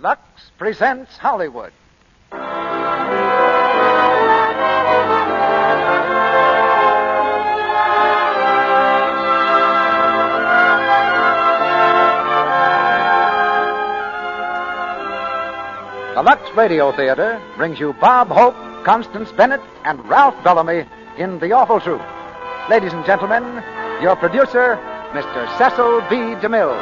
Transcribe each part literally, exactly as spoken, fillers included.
Lux presents Hollywood. The Lux Radio Theater brings you Bob Hope, Constance Bennett, and Ralph Bellamy in The Awful Truth. Ladies and gentlemen, your producer, Mister Cecil B. DeMille.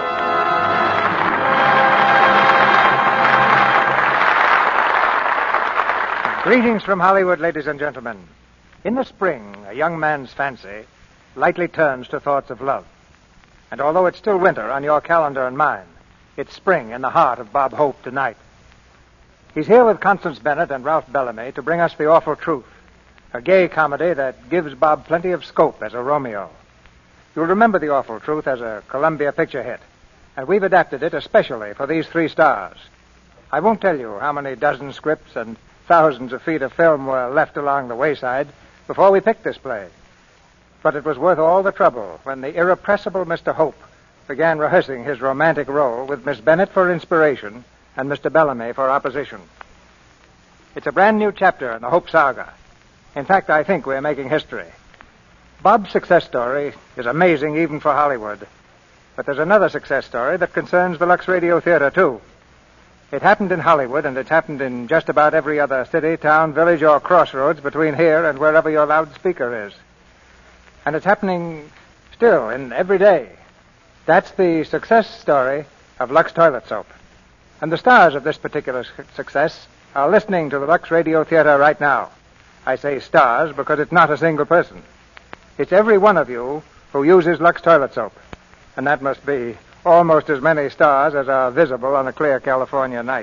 Greetings from Hollywood, ladies and gentlemen. In the spring, a young man's fancy lightly turns to thoughts of love. And although it's still winter on your calendar and mine, it's spring in the heart of Bob Hope tonight. He's here with Constance Bennett and Ralph Bellamy to bring us The Awful Truth, a gay comedy that gives Bob plenty of scope as a Romeo. You'll remember The Awful Truth as a Columbia picture hit, and we've adapted it especially for these three stars. I won't tell you how many dozen scripts and thousands of feet of film were left along the wayside before we picked this play. But it was worth all the trouble when the irrepressible Mister Hope began rehearsing his romantic role with Miss Bennett for inspiration and Mister Bellamy for opposition. It's a brand new chapter in the Hope saga. In fact, I think we're making history. Bob's success story is amazing even for Hollywood. But there's another success story that concerns the Lux Radio Theater, too. It happened in Hollywood, and it's happened in just about every other city, town, village, or crossroads between here and wherever your loudspeaker is. And it's happening still in every day. That's the success story of Lux Toilet Soap. And the stars of this particular su- success are listening to the Lux Radio Theater right now. I say stars because it's not a single person. It's every one of you who uses Lux Toilet Soap. And that must be almost as many stars as are visible on a clear California night.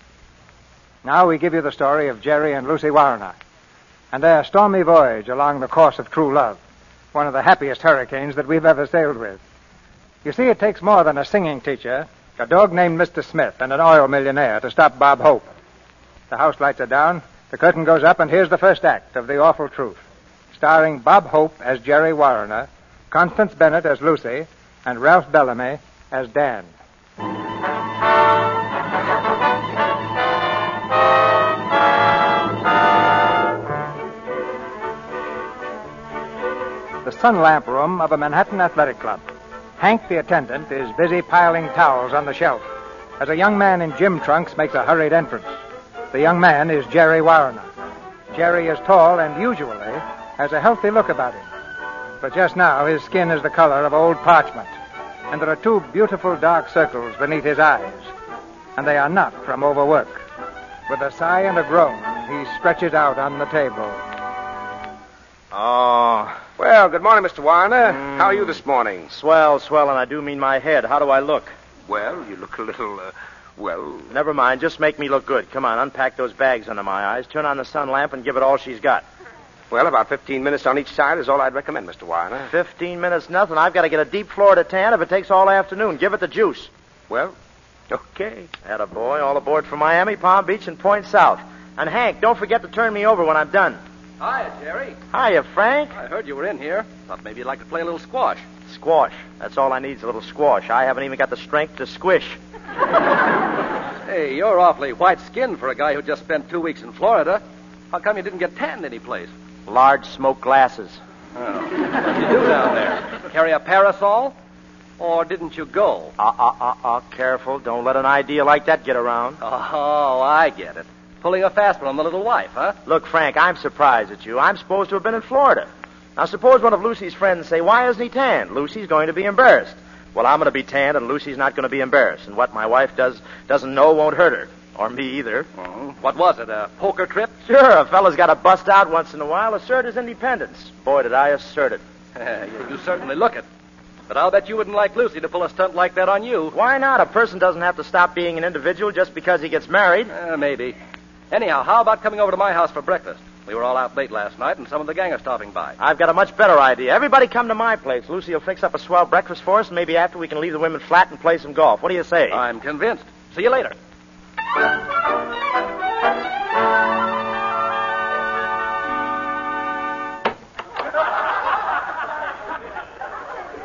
Now we give you the story of Jerry and Lucy Warner and their stormy voyage along the course of true love, one of the happiest hurricanes that we've ever sailed with. You see, it takes more than a singing teacher, a dog named Mister Smith, and an oil millionaire to stop Bob Hope. The house lights are down, the curtain goes up, and here's the first act of The Awful Truth, starring Bob Hope as Jerry Warner, Constance Bennett as Lucy, and Ralph Bellamy as Dan. The sun lamp room of a Manhattan athletic club. Hank, the attendant, is busy piling towels on the shelf as a young man in gym trunks makes a hurried entrance. The young man is Jerry Warner. Jerry is tall and usually has a healthy look about him. But just now his skin is the color of old parchment, and there are two beautiful dark circles beneath his eyes, and they are not from overwork. With a sigh and a groan, he stretches out on the table. Oh. Well, good morning, Mister Warner. Mm. How are you this morning? Swell, swell, and I do mean my head. How do I look? Well, you look a little, uh, well... Never mind. Just make me look good. Come on, unpack those bags under my eyes, turn on the sun lamp, and give it all she's got. Well, about fifteen minutes on each side is all I'd recommend, Mister Warner. Fifteen minutes, nothing. I've got to get a deep Florida tan if it takes all afternoon. Give it the juice. Well, okay. Atta boy, all aboard from Miami, Palm Beach, and Point South. And, Hank, don't forget to turn me over when I'm done. Hiya, Jerry. Hiya, Frank. I heard you were in here. Thought maybe you'd like to play a little squash. Squash. That's all I need is a little squash. I haven't even got the strength to squish. Hey, you're awfully white-skinned for a guy who just spent two weeks in Florida. How come you didn't get tanned any place? Large smoke glasses. Oh. What did you do down there? Carry a parasol? Or didn't you go? Uh, uh, uh, uh, careful. Don't let an idea like that get around. Oh, I get it. Pulling a fast one on the little wife, huh? Look, Frank, I'm surprised at you. I'm supposed to have been in Florida. Now, suppose one of Lucy's friends say, why isn't he tanned? Lucy's going to be embarrassed. Well, I'm going to be tanned, and Lucy's not going to be embarrassed. And what my wife does doesn't know won't hurt her. Or me either. Oh. What was it, a poker trip? Sure, a fella's got to bust out once in a while, assert his independence. Boy, did I assert it. you, you certainly look it. But I'll bet you wouldn't like Lucy to pull a stunt like that on you. Why not? A person doesn't have to stop being an individual just because he gets married. Uh, maybe. Anyhow, how about coming over to my house for breakfast? We were all out late last night, and some of the gang are stopping by. I've got a much better idea. Everybody come to my place. Lucy will fix up a swell breakfast for us, and maybe after we can leave the women flat and play some golf. What do you say? I'm convinced. See you later.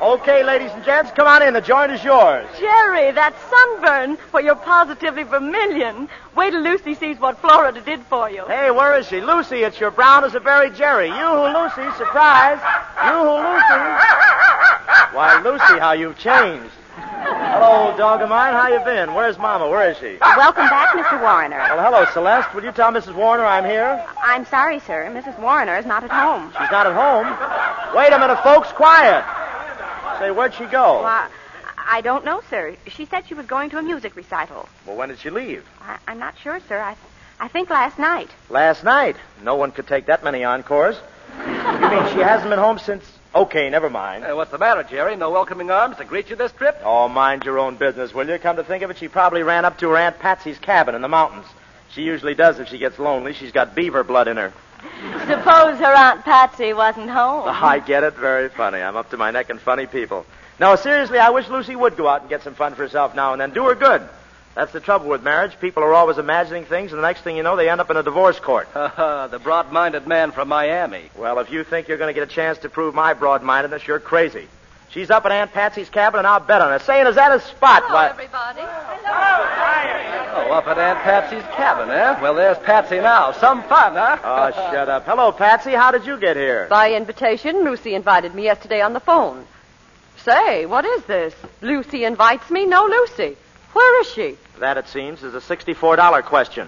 Okay, ladies and gents, come on in. The joint is yours. Jerry, that sunburn. Well, you're positively vermilion. Wait till Lucy sees what Florida did for you. Hey, where is she? Lucy, it's your brown as a berry Jerry. You who, Lucy, surprise. You who, Lucy. Why, Lucy, how you've changed. Hello, dog of mine. How you been? Where's Mama? Where is she? Welcome back, Mister Warner. Well, hello, Celeste. Will you tell Missus Warner I'm here? I'm sorry, sir. Missus Warner is not at home. She's not at home? Wait a minute, folks. Quiet. Say, where'd she go? Well, I, I don't know, sir. She said she was going to a music recital. Well, when did she leave? I, I'm not sure, sir. I, I think last night. Last night? No one could take that many encores. You mean she hasn't been home since... Okay, never mind. Hey, what's the matter, Jerry? No welcoming arms to greet you this trip? Oh, mind your own business, will you? Come to think of it, she probably ran up to her Aunt Patsy's cabin in the mountains. She usually does if she gets lonely. She's got beaver blood in her. Suppose her Aunt Patsy wasn't home. Oh, I get it. Very funny. I'm up to my neck in funny people. No, seriously, I wish Lucy would go out and get some fun for herself now and then. Do her good. That's the trouble with marriage. People are always imagining things, and the next thing you know, they end up in a divorce court. The broad-minded man from Miami. Well, if you think you're going to get a chance to prove my broad-mindedness, you're crazy. She's up at Aunt Patsy's cabin, and I'll bet on it. Saying, is that a spot? Hello, Why... everybody. Oh, up at Aunt Patsy's cabin, eh? Well, there's Patsy now. Some fun, huh? Oh, shut up. Hello, Patsy. How did you get here? By invitation, Lucy invited me yesterday on the phone. Say, what is this? Lucy invites me? No, Lucy. Where is she? That, it seems, is a sixty-four dollar question.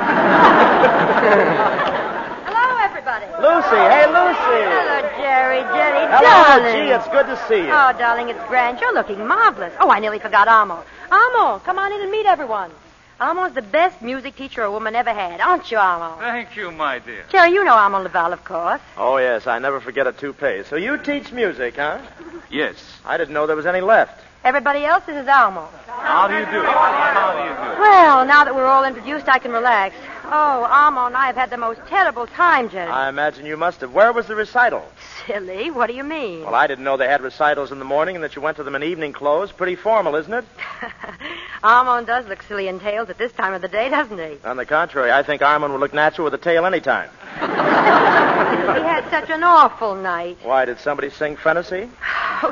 Hello, everybody. Lucy. Hey, Lucy. Hello, Jerry, Jenny, Hello, darling. gee, it's good to see you. Oh, darling, it's grand. You're looking marvelous. Oh, I nearly forgot Amo. Amo, come on in and meet everyone. Amo's the best music teacher a woman ever had, aren't you, Amo? Thank you, my dear. Jerry, you know Amo Laval, of course. Oh, yes, I never forget a toupee. So you teach music, huh? Yes. I didn't know there was any left. Everybody else, this is Amo. How do you do? How do you do? Well, now that we're all introduced, I can relax. Oh, Amo and I have had the most terrible time, Jerry. I imagine you must have. Where was the recital? Silly. What do you mean? Well, I didn't know they had recitals in the morning and that you went to them in evening clothes. Pretty formal, isn't it? Armand does look silly in tails at this time of the day, doesn't he? On the contrary, I think Armand would look natural with a tail any time. We had such an awful night. Why, did somebody sing Fantasy? Oh,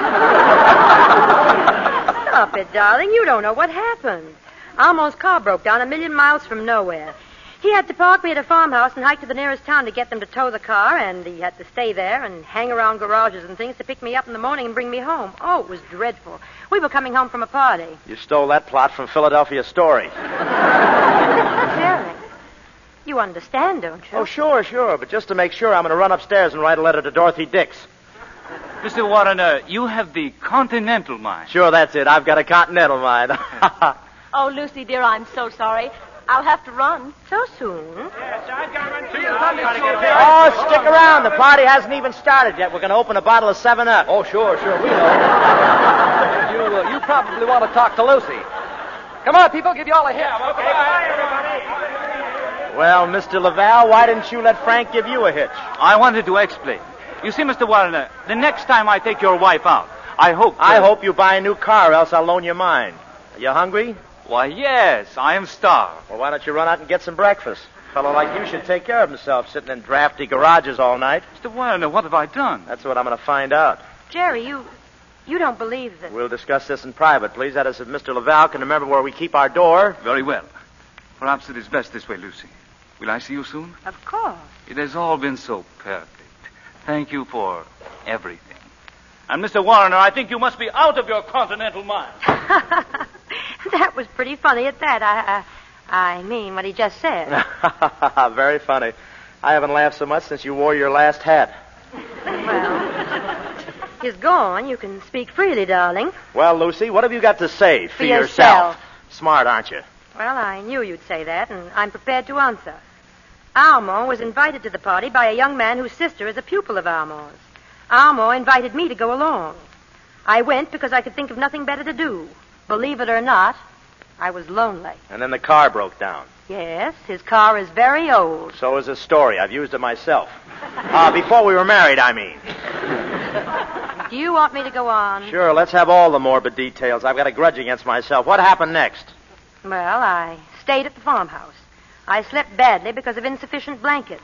stop it, darling. You don't know what happened. Armand's car broke down a million miles from nowhere. He had to park me at a farmhouse and hike to the nearest town to get them to tow the car, and he had to stay there and hang around garages and things to pick me up in the morning and bring me home. Oh, it was dreadful. We were coming home from a party. You stole that plot from Philadelphia Story. Jerry, you understand, don't you? Oh, sure, sure. But just to make sure, I'm going to run upstairs and write a letter to Dorothy Dix. Mister Warner, you have the continental mind. Sure, that's it. I've got a continental mind. Oh, Lucy, dear, I'm so sorry. I'll have to run. So soon? Oh, stick around. The party hasn't even started yet. We're going to open a bottle of seven up. Oh, sure, sure, we know. you, uh, you probably want to talk to Lucy. Come on, people, give you all a hit. Okay, bye, everybody. Well, Mister Laval, why didn't you let Frank give you a hitch? I wanted to explain. You see, Mister Warner, the next time I take your wife out, I hope... I hope you buy a new car, or else I'll loan you mine. Are you hungry? Why, yes, I am starved. Well, why don't you run out and get some breakfast? A fellow like you should take care of himself, sitting in drafty garages all night. Mister Warner, what have I done? That's what I'm going to find out. Jerry, you you don't believe that... We'll discuss this in private, please. That is, if Mister Laval can remember where we keep our door. Very well. Perhaps it is best this way, Lucy. Will I see you soon? Of course. It has all been so perfect. Thank you for everything. And, Mister Warner, I think you must be out of your continental mind. That was pretty funny at that. I, I, I mean, what he just said. Very funny. I haven't laughed so much since you wore your last hat. Well, he's gone. You can speak freely, darling. Well, Lucy, what have you got to say for, For yourself. Smart, aren't you? Well, I knew you'd say that, and I'm prepared to answer. Almo was invited to the party by a young man whose sister is a pupil of Almo's. Almo invited me to go along. I went because I could think of nothing better to do. Believe it or not, I was lonely. And then the car broke down. Yes, his car is very old. So is his story. I've used it myself. Uh, before we were married, I mean. Do you want me to go on? Sure, let's have all the morbid details. I've got a grudge against myself. What happened next? Well, I stayed at the farmhouse. I slept badly because of insufficient blankets.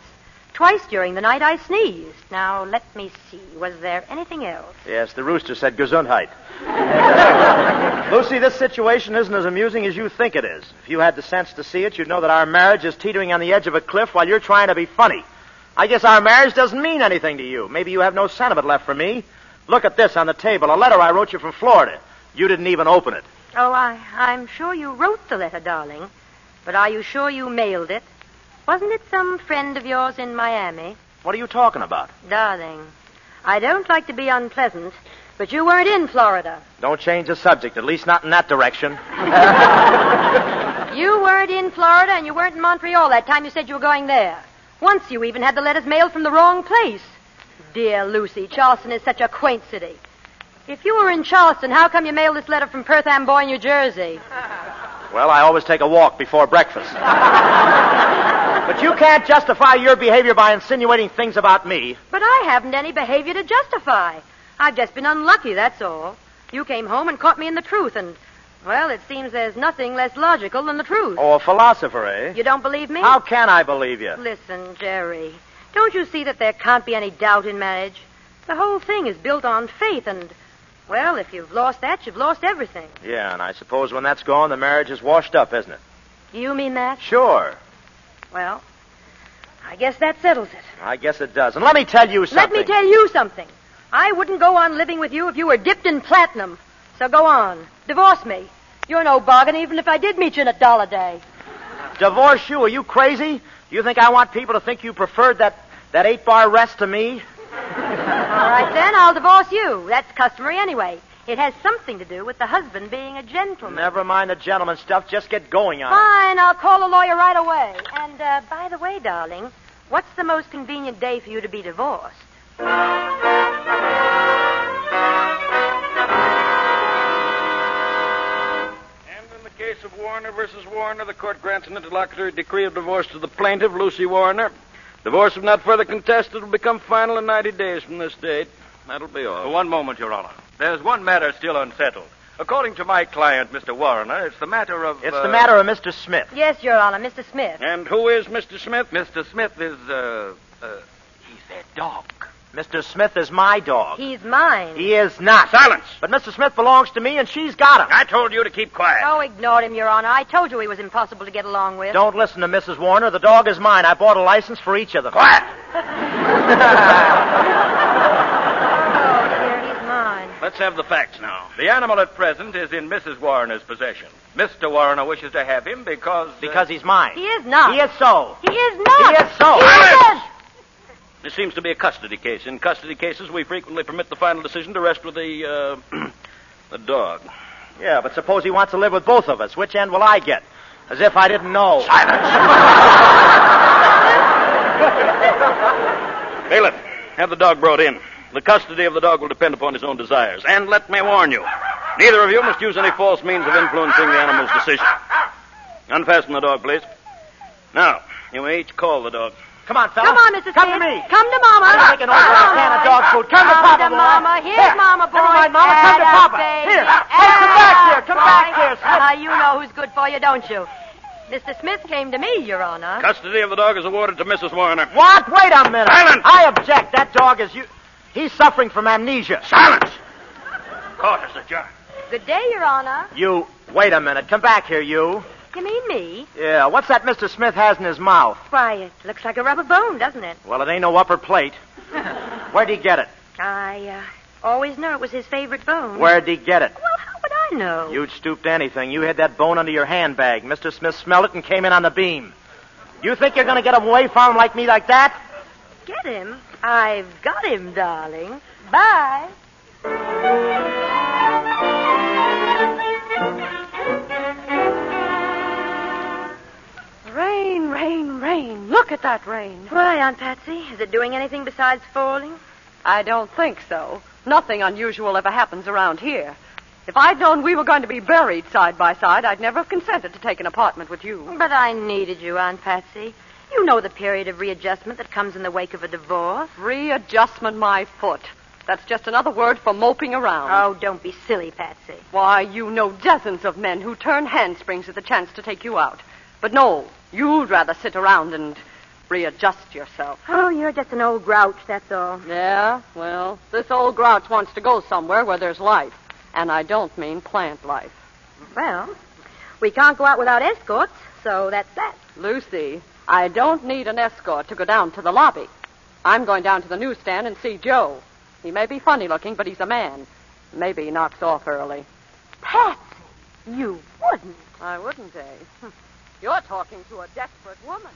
Twice during the night I sneezed. Now, let me see. Was there anything else? Yes, the rooster said Gesundheit. Lucy, this situation isn't as amusing as you think it is. If you had the sense to see it, you'd know that our marriage is teetering on the edge of a cliff while you're trying to be funny. I guess our marriage doesn't mean anything to you. Maybe you have no sentiment left for me. Look at this on the table, a letter I wrote you from Florida. You didn't even open it. Oh, I, I'm sure you wrote the letter, darling. But are you sure you mailed it? Wasn't it some friend of yours in Miami? What are you talking about? Darling, I don't like to be unpleasant, but you weren't in Florida. Don't change the subject, at least not in that direction. You weren't in Florida, and you weren't in Montreal that time you said you were going there. Once you even had the letters mailed from the wrong place. Dear Lucy, Charleston is such a quaint city. If you were in Charleston, how come you mailed this letter from Perth Amboy, New Jersey? Well, I always take a walk before breakfast. But you can't justify your behavior by insinuating things about me. But I haven't any behavior to justify. I've just been unlucky, that's all. You came home and caught me in the truth, and, well, it seems there's nothing less logical than the truth. Oh, a philosopher, eh? You don't believe me? How can I believe you? Listen, Jerry, don't you see that there can't be any doubt in marriage? The whole thing is built on faith, and, well, if you've lost that, you've lost everything. Yeah, and I suppose when that's gone, the marriage is washed up, isn't it? You mean that? Sure. Well, I guess that settles it. I guess it does. And let me tell you something. Let me tell you something. I wouldn't go on living with you if you were dipped in platinum. So go on. Divorce me. You're no bargain even if I did meet you in a dollar day. Divorce you? Are you crazy? Do you think I want people to think you preferred that, that eight-bar rest to me? All right, then, I'll divorce you. That's customary anyway. It has something to do with the husband being a gentleman. Never mind the gentleman stuff. Just get going on it. Fine, I'll call a lawyer right away. And, uh, by the way, darling, what's the most convenient day for you to be divorced? And in the case of Warner versus Warner, the court grants an interlocutory decree of divorce to the plaintiff, Lucy Warner. Divorce, if not further contested, will become final in ninety days from this date. That'll be all. One moment, Your Honor. There's one matter still unsettled. According to my client, Mister Warner, it's the matter of... It's uh, the matter of Mister Smith. Yes, Your Honor, Mister Smith. And who is Mister Smith? Mister Smith is, uh, uh, he's their dog. Mister Smith is my dog. He's mine. He is not. Silence! But Mister Smith belongs to me, and she's got him. I told you to keep quiet. Oh, ignore him, Your Honor. I told you he was impossible to get along with. Don't listen to Missus Warner. The dog is mine. I bought a license for each of them. Quiet! Let's have the facts now. The animal at present is in Missus Warner's possession. Mister Warner wishes to have him because... Uh, Because he's mine. He is not. He is so. He is not. He is so. He isn't. This seems to be a custody case. In custody cases, we frequently permit the final decision to rest with the, uh, the dog. Yeah, but suppose he wants to live with both of us. Which end will I get? As if I didn't know. Bailiff, have the dog brought in. The custody of the dog will depend upon his own desires. And let me warn you, neither of you must use any false means of influencing the animal's decision. Unfasten the dog, please. Now, you may each call the dog. Come on, fella. Come on, Missus Come Smith. to me. Come to Mama. I'm taking over a can of dog food. Come, Come to Papa, to boy. Mama. Here's Here. Mama, boy. Never mind, Mama. Come to Atta Papa. baby. Here. Atta Hey, come back here. Come boy. back here, Smith. Uh, you know who's good for you, don't you? Mister Smith came to me, Your Honor. Custody of the dog is awarded to Missus Warner. What? Wait a minute. Silence. I object. That dog is you. He's suffering from amnesia. Silence! Court is adjourned. Good day, Your Honor. You. Wait a minute. Come back here, you. You mean me? Yeah. What's that Mister Smith has in his mouth? Why, it looks like a rubber bone, doesn't it? Well, it ain't no upper plate. Where'd he get it? I uh, always knew it was his favorite bone. Where'd he get it? Well, how would I know? You'd stoop to anything. You had that bone under your handbag. Mister Smith smelled it and came in on the beam. You think you're going to get him away from him like me like that? Get him? I've got him, darling. Bye. Rain, rain, rain. Look at that rain. Why, Aunt Patsy? Is it doing anything besides falling? I don't think so. Nothing unusual ever happens around here. If I'd known we were going to be buried side by side, I'd never have consented to take an apartment with you. But I needed you, Aunt Patsy. You know the period of readjustment that comes in the wake of a divorce. Readjustment, my foot. That's just another word for moping around. Oh, don't be silly, Patsy. Why, you know dozens of men who turn handsprings at the chance to take you out. But no, you'd rather sit around and, Readjust yourself. Oh, you're just an old grouch, that's all. Yeah, well, this old grouch wants to go somewhere where there's life. And I don't mean plant life. Well, we can't go out without escorts, so that's that. Lucy, I don't need an escort to go down to the lobby. I'm going down to the newsstand and see Joe. He may be funny looking, but he's a man. Maybe he knocks off early. Patsy, you wouldn't. I wouldn't, eh? You're talking to a desperate woman.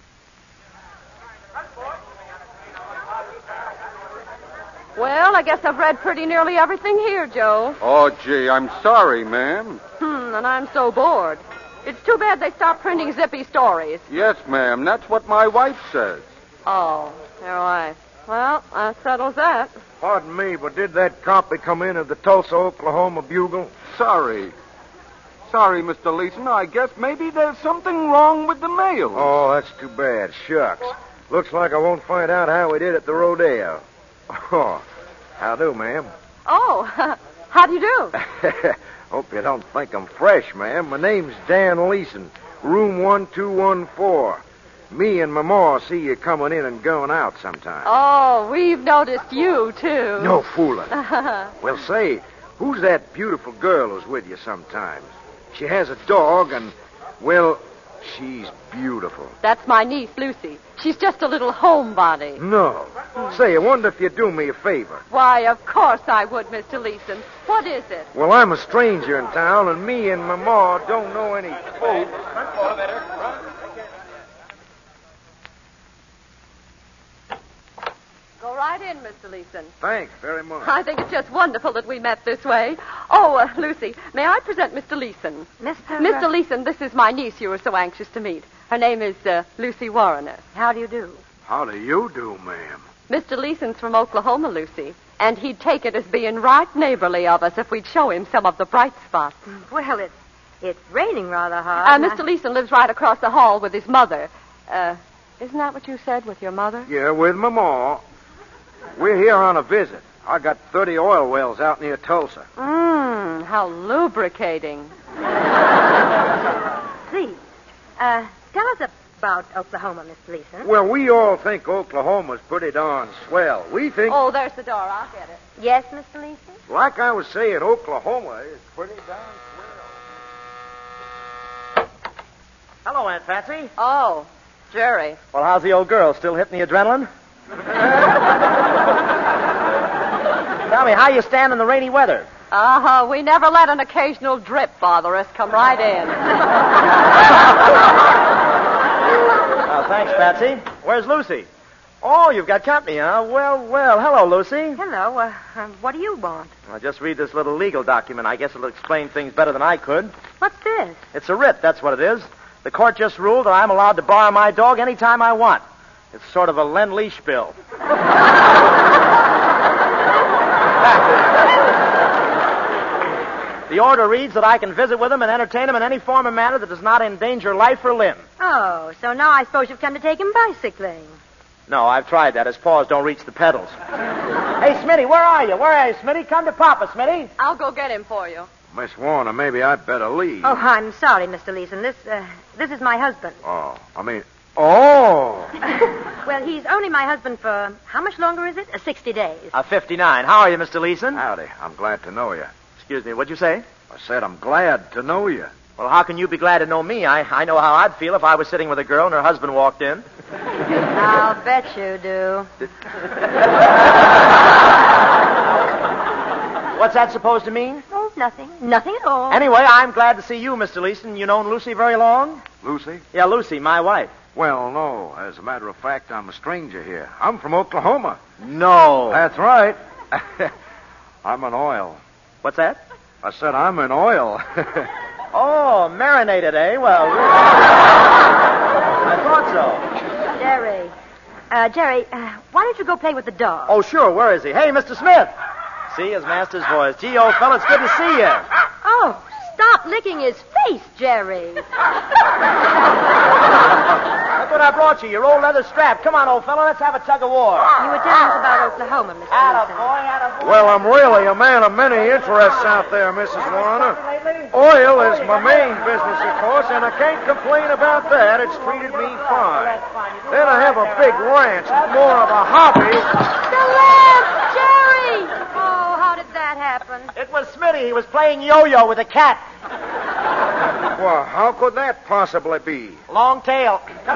Well, I guess I've read pretty nearly everything here, Joe. Oh, gee, I'm sorry, ma'am. Hmm, and I'm so bored. It's too bad they stopped printing zippy stories. Yes, ma'am. That's what my wife says. Oh, your wife. Well, that settles that. Pardon me, but did that copy come in of the Tulsa, Oklahoma Bugle? Sorry. Sorry, Mister Leeson. I guess maybe there's something wrong with the mail. Oh, that's too bad. Shucks. Looks like I won't find out how we did at the rodeo. Oh, how do, ma'am? Oh, how do you do? Hope you don't think I'm fresh, ma'am. My name's Dan Leeson, room one two one four. Me and my ma see you coming in and going out sometime. Oh, we've noticed you, too. No fooling. Well, say, who's that beautiful girl who's with you sometimes? She has a dog and, well, she's beautiful. That's my niece, Lucy. She's just a little homebody. No. Say, I wonder if you'd do me a favor. Why, of course I would, Mister Leeson. What is it? Well, I'm a stranger in town, and me and my ma don't know any folks. Go right in, Mister Leeson. Thanks very much. I think it's just wonderful that we met this way. Oh, uh, Lucy, may I present Mister Leeson? Mister Mister Leeson, this is my niece you were so anxious to meet. Her name is uh, Lucy Warrener. How do you do? How do you do, ma'am? Mister Leeson's from Oklahoma, Lucy, and he'd take it as being right neighborly of us if we'd show him some of the bright spots. Well, it's it's raining rather hard. Uh, Mister Leeson lives right across the hall with his mother. Uh, isn't that what you said, with your mother? Yeah, with my ma. We're here on a visit. I got thirty oil wells out near Tulsa. Mmm, how lubricating. Please, uh, tell us about Oklahoma, Mister Leeson. Well, we all think Oklahoma's pretty darn swell. We think... Oh, there's the door. I'll get it. Yes, Mister Leeson? Like I was saying, Oklahoma is pretty darn swell. Hello, Aunt Patsy. Oh, Jerry. Well, how's the old girl? Still hitting the adrenaline? Tell me, how you stand in the rainy weather? Uh-huh. We never let an occasional drip bother us. Come right in. Oh, thanks, Patsy. Where's Lucy? Oh, you've got company, huh? Well, well. Hello, Lucy. Hello. Uh, uh, what do you want? Well, just read this little legal document. I guess it'll explain things better than I could. What's this? It's a writ, that's what it is. The court just ruled that I'm allowed to borrow my dog any time I want. It's sort of a Lend-Leash bill. The order reads that I can visit with him and entertain him in any form or manner that does not endanger life or limb. Oh, so now I suppose you've come to take him bicycling. No, I've tried that. His paws don't reach the pedals. Hey, Smitty, where are you? Where are you, Smitty? Come to Papa, Smitty. I'll go get him for you. Miss Warner, maybe I'd better leave. Oh, I'm sorry, Mister Leeson. This, uh, this is my husband. Oh, I mean... Oh! Well, he's only my husband for, how much longer is it? Uh, sixty days. Uh, fifty-nine. How are you, Mister Leeson? Howdy. I'm glad to know you. Excuse me, what'd you say? I said I'm glad to know you. Well, how can you be glad to know me? I, I know how I'd feel if I was sitting with a girl and her husband walked in. I'll bet you do. What's that supposed to mean? Oh, nothing. Nothing at all. Anyway, I'm glad to see you, Mister Leeson. You known Lucy very long? Lucy? Yeah, Lucy, my wife. Well, no. As a matter of fact, I'm a stranger here. I'm from Oklahoma. No. That's right. I'm in oil. What's that? I said I'm in oil. Oh, marinated, eh? Well, I thought so. Jerry. Uh, Jerry, uh, why don't you go play with the dog? Oh, sure. Where is he? Hey, Mister Smith. See his master's voice. Gee, old fella, it's good to see you. Oh, stop licking his face, Jerry. Look what I brought you, your old leather strap. Come on, old fella, let's have a tug of war. You were telling us about Oklahoma, Mister Leeson. Well, I'm really a man of many interests out there, Missus Warner. Oil is my main business, of course, and I can't complain about that. It's treated me fine. Then I have a big ranch. It's more of a hobby. The lamp! Jerry! Oh, how did that happen? It was Smitty. He was playing yo-yo with a cat. Well, how could that possibly be? Long tail. Don't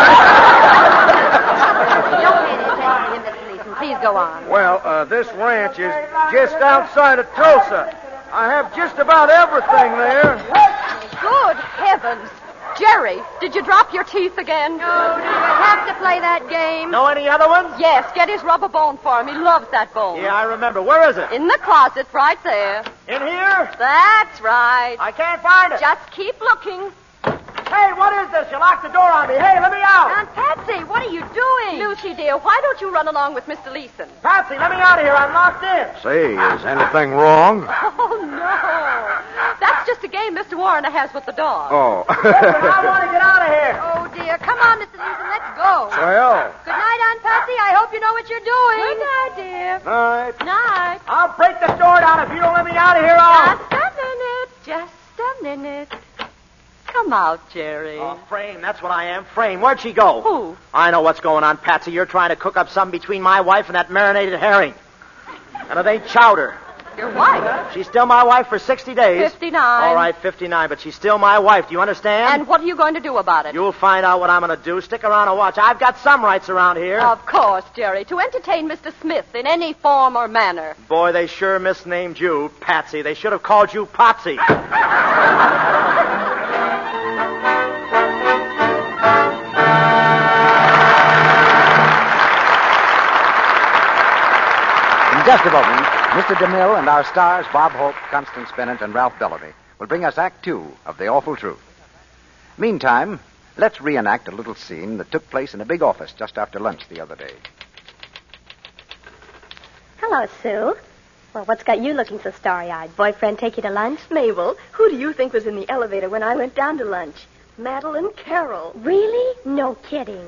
pay any attention to him, Mister Leeson. Please go on. Well, uh, this ranch is just outside of Tulsa. I have just about everything there. Good heavens. Jerry, did you drop your teeth again? No, do you have to play that game? Know any other ones? Yes, get his rubber bone for him. He loves that bone. Yeah, I remember. Where is it? In the closet, right there. In here? That's right. I can't find it. Just keep looking. Hey, what is this? You locked the door on me. Hey, let me out. Aunt Patsy, what are you doing? Lucy, dear, why don't you run along with Mister Leeson? Patsy, let me out of here. I'm locked in. Say, is anything wrong? Oh, no. That's just a game Mister Warner has with the dog. Oh. Listen, I want to get out of here. Oh, dear. Come on, Mister Leeson. Let's go. Well. Good night, Aunt Patsy. I hope you know what you're doing. Good night, dear. Night. Night. I'll break the door down if you don't let me out of here. I'll... Just a minute. Just a minute. Come out, Jerry. Oh, Frame, that's what I am. Frame, where'd she go? Who? I know what's going on, Patsy. You're trying to cook up something between my wife and that marinated herring. And it ain't chowder. Your wife? She's still my wife for sixty days. fifty-nine. All right, fifty-nine, but she's still my wife. Do you understand? And what are you going to do about it? You'll find out what I'm going to do. Stick around and watch. I've got some rights around here. Of course, Jerry. To entertain Mister Smith in any form or manner. Boy, they sure misnamed you, Patsy. They should have called you Potsy. In just a moment, Mister DeMille and our stars, Bob Hope, Constance Bennett, and Ralph Bellamy, will bring us Act Two of The Awful Truth. Meantime, let's reenact a little scene that took place in a big office just after lunch the other day. Hello, Sue. Well, what's got you looking so starry-eyed? Boyfriend take you to lunch? Mabel, who do you think was in the elevator when I went down to lunch? Madeline Carroll. Really? No kidding.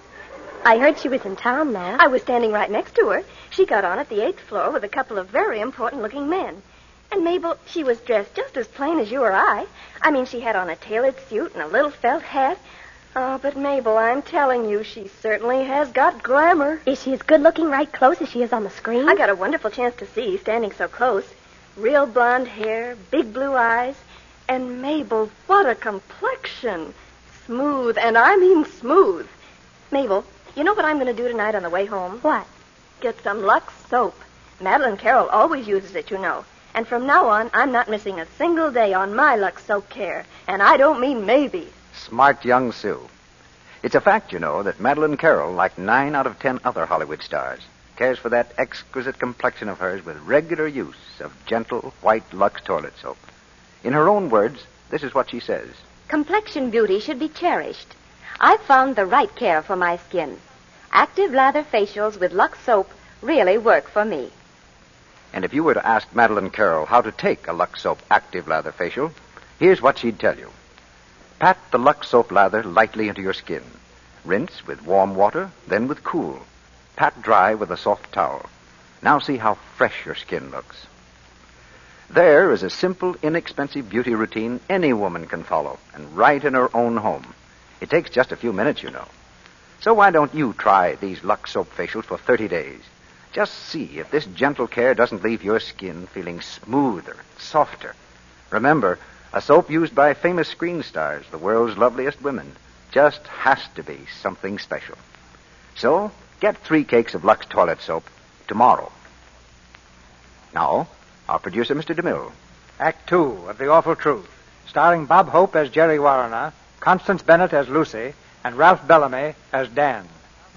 I heard she was in town, though. I was standing right next to her. She got on at the eighth floor with a couple of very important-looking men. And Mabel, she was dressed just as plain as you or I. I mean, she had on a tailored suit and a little felt hat. Oh, but Mabel, I'm telling you, she certainly has got glamour. Is she as good-looking right close as she is on the screen? I got a wonderful chance to see, standing so close. Real blonde hair, big blue eyes. And Mabel, what a complexion. Smooth, and I mean smooth. Mabel, you know what I'm going to do tonight on the way home? What? Get some Lux soap. Madeline Carroll always uses it, you know. And from now on, I'm not missing a single day on my Lux soap care. And I don't mean maybe. Smart young Sue. It's a fact, you know, that Madeline Carroll, like nine out of ten other Hollywood stars, cares for that exquisite complexion of hers with regular use of gentle, white Lux toilet soap. In her own words, this is what she says. Complexion beauty should be cherished. I've found the right care for my skin. Active lather facials with Lux soap really work for me. And if you were to ask Madeline Carroll how to take a Lux soap active lather facial, here's what she'd tell you. Pat the Lux soap lather lightly into your skin. Rinse with warm water, then with cool. Pat dry with a soft towel. Now see how fresh your skin looks. There is a simple, inexpensive beauty routine any woman can follow, and right in her own home. It takes just a few minutes, you know. So why don't you try these Lux soap facials for thirty days? Just see if this gentle care doesn't leave your skin feeling smoother, softer. Remember, a soap used by famous screen stars, the world's loveliest women, just has to be something special. So, get three cakes of Lux toilet soap tomorrow. Now, our producer, Mister DeMille. Act Two of The Awful Truth, starring Bob Hope as Jerry Warner, Constance Bennett as Lucy, and Ralph Bellamy as Dan.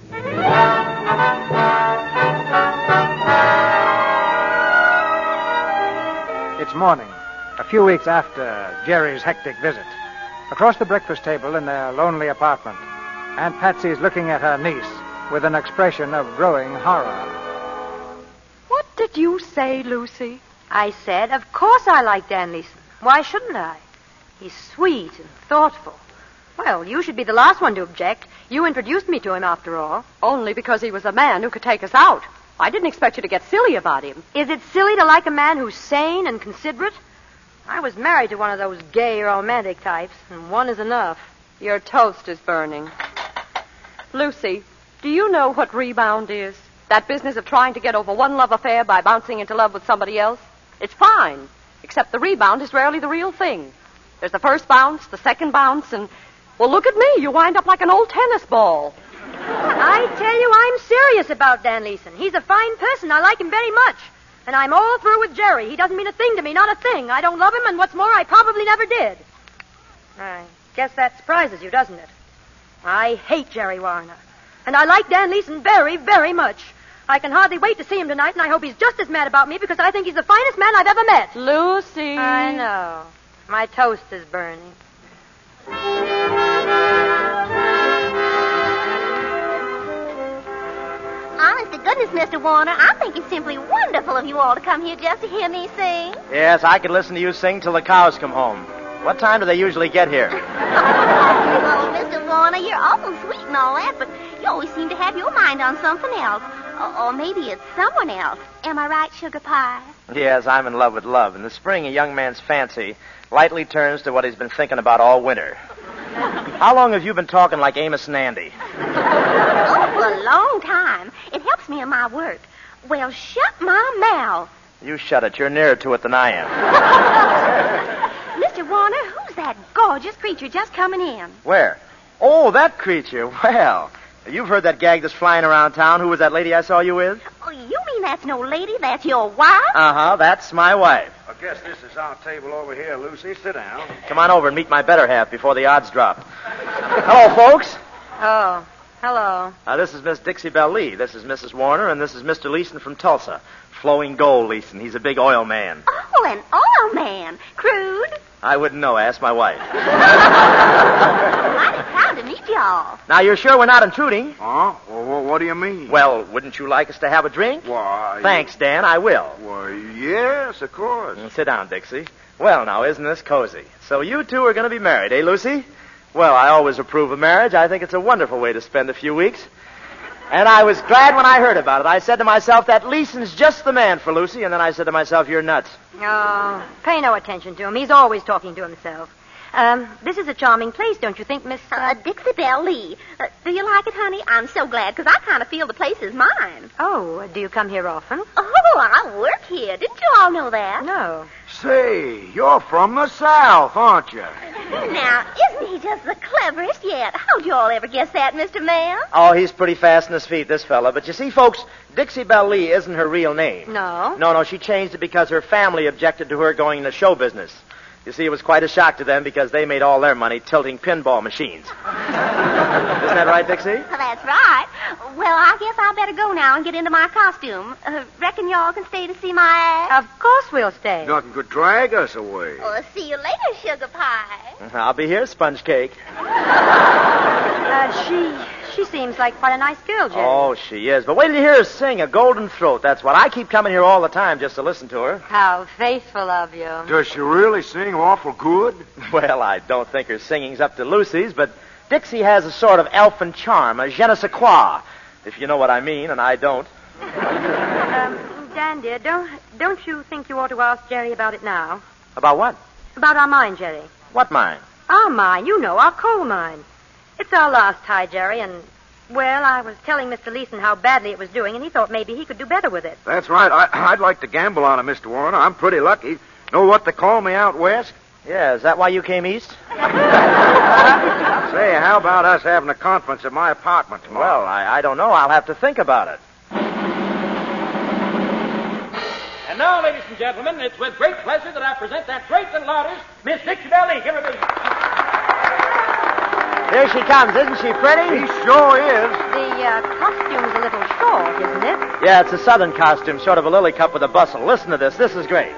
It's morning, a few weeks after Jerry's hectic visit. Across the breakfast table in their lonely apartment, Aunt Patsy's looking at her niece with an expression of growing horror. What did you say, Lucy? I said, of course I like Dan Leeson. Why shouldn't I? He's sweet and thoughtful. Well, you should be the last one to object. You introduced me to him, after all. Only because he was a man who could take us out. I didn't expect you to get silly about him. Is it silly to like a man who's sane and considerate? I was married to one of those gay romantic types, and one is enough. Your toast is burning. Lucy, do you know what rebound is? That business of trying to get over one love affair by bouncing into love with somebody else? It's fine, except the rebound is rarely the real thing. There's the first bounce, the second bounce, and, well, look at me. You wind up like an old tennis ball. I tell you, I'm serious about Dan Leeson. He's a fine person. I like him very much. And I'm all through with Jerry. He doesn't mean a thing to me, not a thing. I don't love him, and what's more, I probably never did. I guess that surprises you, doesn't it? I hate Jerry Warner. And I like Dan Leeson very, very much. I can hardly wait to see him tonight, and I hope he's just as mad about me because I think he's the finest man I've ever met. Lucy. I know. My toast is burning. Honest to goodness, Mister Warner, I think it's simply wonderful of you all to come here just to hear me sing. Yes, I could listen to you sing till the cows come home. What time do they usually get here? Oh, Mister Warner, you're awful sweet and all that, but you always seem to have your mind on something else. Or, or maybe it's someone else. Am I right, Sugar Pie? Yes, I'm in love with love. In the spring, a young man's fancy lightly turns to what he's been thinking about all winter. How long have you been talking like Amos and Andy? Oh, for a long time. It helps me in my work. Well, shut my mouth. You shut it. You're nearer to it than I am. Mister Warner, who's that gorgeous creature just coming in? Where? Oh, that creature. Well, you've heard that gag that's flying around town. Who was that lady I saw you with? Oh, you mean that's no lady? That's your wife? Uh-huh, that's my wife. I guess this is our table over here, Lucy. Sit down. Come on over and meet my better half before the odds drop. Hello, folks. Oh, hello. Uh, this is Miss Dixie Belle Lee. This is Missus Warner, and this is Mister Leeson from Tulsa. Flowing Gold Leeson. He's a big oil man. Oh, an oil man. Crude? I wouldn't know. Ask my wife. Mighty proud to meet y'all. Now, you're sure we're not intruding? Huh? Well, what do you mean? Well, wouldn't you like us to have a drink? Why? Thanks, Dan. I will. Why, yes, of course. Mm, sit down, Dixie. Well, now, isn't this cozy? So you two are going to be married, eh, Lucy? Well, I always approve of marriage. I think it's a wonderful way to spend a few weeks. And I was glad when I heard about it. I said to myself, that Leeson's just the man for Lucy. And then I said to myself, you're nuts. Oh, pay no attention to him. He's always talking to himself. Um, this is a charming place, don't you think, Miss... Uh... Uh, Dixie Belle Lee. Uh, do you like it, honey? I'm so glad, because I kind of feel the place is mine. Oh, do you come here often? Oh, I work here. Didn't you all know that? No. Say, you're from the South, aren't you? Now, isn't he just the cleverest yet? How'd you all ever guess that, Mister Man? Oh, he's pretty fast on his feet, this fella. But you see, folks, Dixie Belle Lee isn't her real name. No? No, no, she changed it because her family objected to her going into show business. You see, it was quite a shock to them because they made all their money tilting pinball machines. Isn't that right, Dixie? Well, that's right. Well, I guess I better go now and get into my costume. Uh, reckon y'all can stay to see my act? Of course we'll stay. Nothing could drag us away. Well, see you later, Sugar Pie. I'll be here, Sponge Cake. Uh, she... She seems like quite a nice girl, Jerry. Oh, she is. But wait till you hear her sing, a golden throat. That's what. I keep coming here all the time just to listen to her. How faithful of you. Does she really sing awful good? Well, I don't think her singing's up to Lucy's, but Dixie has a sort of elfin charm, a je ne sais quoi, if you know what I mean, and I don't. um, Dan, dear, don't, don't you think you ought to ask Jerry about it now? About what? About our mine, Jerry. What mine? Our mine, you know, our coal mine. It's our last tie, Jerry, and, well, I was telling Mister Leeson how badly it was doing, and he thought maybe he could do better with it. That's right. I, I'd like to gamble on it, Mister Warner. I'm pretty lucky. Know what they call me out west? Yeah, is that why you came east? Say, how about us having a conference at my apartment tomorrow? Well, I, I don't know. I'll have to think about it. And now, ladies and gentlemen, it's with great pleasure that I present that great little artist, Miss Dixie Belle Lee. Give her a big... Here she comes. Isn't she pretty? He sure is. The uh, costume's a little short, isn't it? Yeah, it's a southern costume, sort of a lily cup with a bustle. Listen to this. This is great.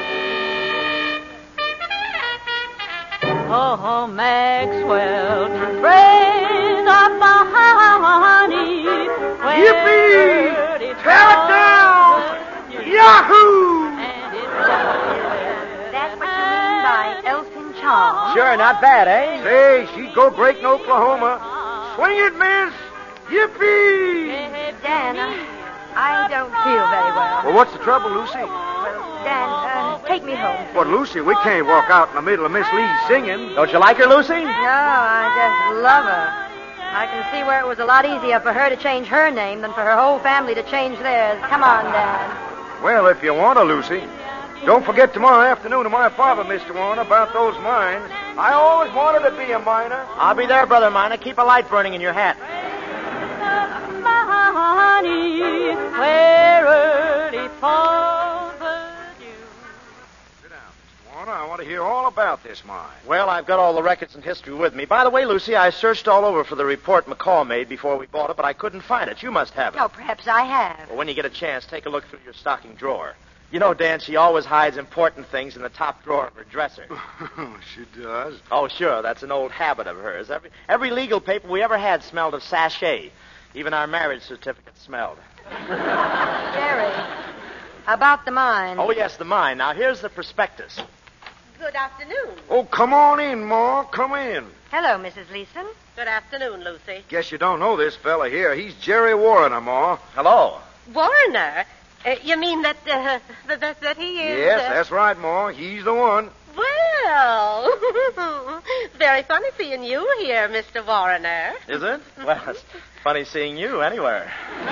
Oh, Maxwell, praise of the honey. Yippee! Tear it down! Yahoo! That's what you mean by elfin charm. Sure, not bad, eh? Say, she'd go break in Oklahoma. Swing it, miss! Yippee! Dan, uh, I don't feel very well. Well, what's the trouble, Lucy? Well, Dan, uh, Take me home. But, Lucy, we can't walk out in the middle of Miss Lee's singing. Don't you like her, Lucy? No, I just love her. I can see where it was a lot easier for her to change her name than for her whole family to change theirs. Come on, Dad. Well, if you want to, Lucy. Don't forget tomorrow afternoon to my father, Mister Warner, about those mines. I always wanted to be a miner. I'll be there, Brother Miner. Keep a light burning in your hat. Money, where early falls the dew. Sit down, Mister Warner. I want to hear all about this mine. Well, I've got all the records and history with me. By the way, Lucy, I searched all over for the report McCall made before we bought it, but I couldn't find it. You must have it. Oh, perhaps I have. Well, when you get a chance, take a look through your stocking drawer. You know, Dan, she always hides important things in the top drawer of her dresser. She does? Oh, sure. That's an old habit of hers. Every, every legal paper we ever had smelled of sachet. Even our marriage certificate smelled. Jerry, about the mine. Oh, yes, the mine. Now, here's the prospectus. Good afternoon. Oh, come on in, Ma. Come in. Hello, Missus Leeson. Good afternoon, Lucy. Guess you don't know this fella here. He's Jerry Warner, Ma. Hello. Warner? Uh, you mean that, uh, that, that that he is... Yes, uh... that's right, Ma. He's the one. Well, very funny seeing you here, Mister Warner. Is it? Well, it's funny seeing you anywhere.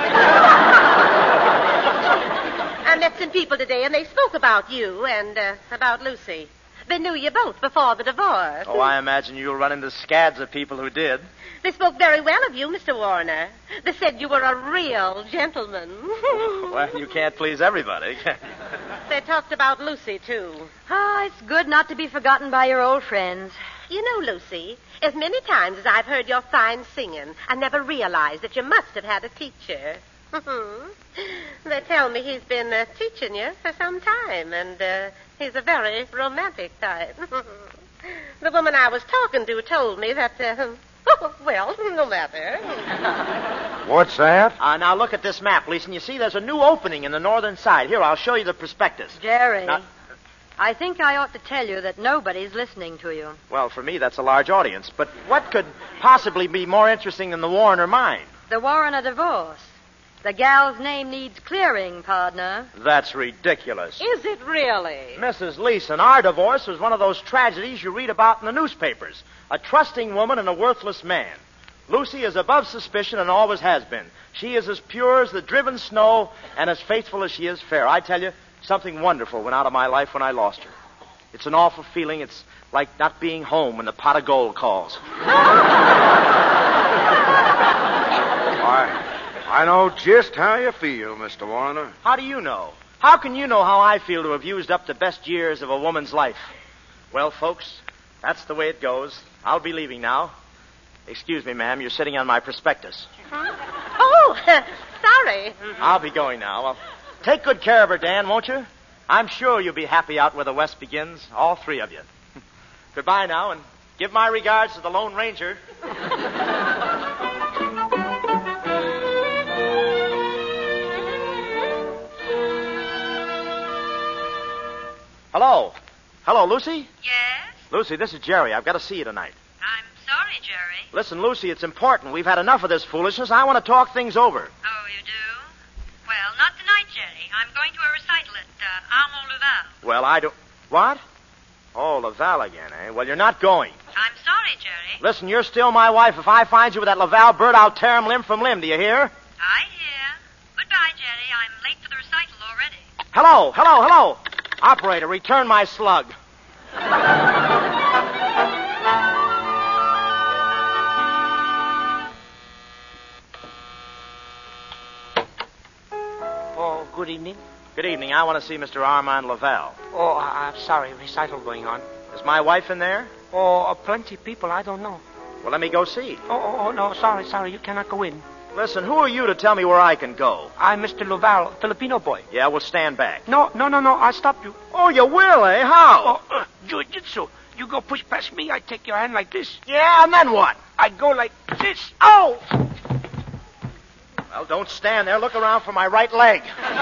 I met some people today, and they spoke about you and uh, about Lucy. They knew you both before the divorce. Oh, I imagine you'll run into scads of people who did. They spoke very well of you, Mister Warner. They said you were a real gentleman. Well, you can't please everybody. They talked about Lucy, too. Ah, oh, it's good not to be forgotten by your old friends. You know, Lucy, as many times as I've heard your fine singing, I never realized that you must have had a teacher. They tell me he's been uh, teaching you for some time, and uh, he's a very romantic type. The woman I was talking to told me that, uh, oh, well, no matter. What's that? Uh, now, look at this map, Lisa. You see, there's a new opening in the northern side. Here, I'll show you the prospectus. Jerry, now, I think I ought to tell you that nobody's listening to you. Well, for me, that's a large audience. But what could possibly be more interesting than the Warner mine? The Warner divorce. The gal's name needs clearing, partner. That's ridiculous. Is it really? Missus Leeson, our divorce was one of those tragedies you read about in the newspapers. A trusting woman and a worthless man. Lucy is above suspicion and always has been. She is as pure as the driven snow and as faithful as she is fair. I tell you, something wonderful went out of my life when I lost her. It's an awful feeling. It's like not being home when the pot of gold calls. I... I know just how you feel, Mister Warner. How do you know? How can you know how I feel to have used up the best years of a woman's life? Well, folks, that's the way it goes. I'll be leaving now. Excuse me, ma'am. You're sitting on my prospectus. Oh, sorry. I'll be going now. Well, take good care of her, Dan, won't you? I'm sure you'll be happy out where the West begins, all three of you. Goodbye now, and give my regards to the Lone Ranger. Hello. Hello, Lucy? Yes? Lucy, this is Jerry. I've got to see you tonight. I'm sorry, Jerry. Listen, Lucy, it's important. We've had enough of this foolishness. I want to talk things over. Oh, you do? Well, not tonight, Jerry. I'm going to a recital at uh, Armand Laval. Well, I don't... What? Oh, Laval again, eh? Well, you're not going. I'm sorry, Jerry. Listen, you're still my wife. If I find you with that Laval bird, I'll tear him limb from limb. Do you hear? I hear. Goodbye, Jerry. I'm late for the recital already. Hello, hello, hello. Operator, return my slug. Oh, good evening. Good evening. I want to see Mister Armand Laval. Oh, I'm sorry. Recital going on. Is my wife in there? Oh, uh, plenty of people. I don't know. Well, let me go see. Oh, oh, oh, no. Sorry, sorry. You cannot go in. Listen, who are you to tell me where I can go? I'm Mister Laval, Filipino boy. Yeah, well, stand back. No, no, no, no. I'll stop you. Oh, you will, eh? How? Oh, uh, jiu-jitsu. You go push past me, I take your hand like this. Yeah, and then what? I go like this. Oh! Well, don't stand there. Look around for my right leg.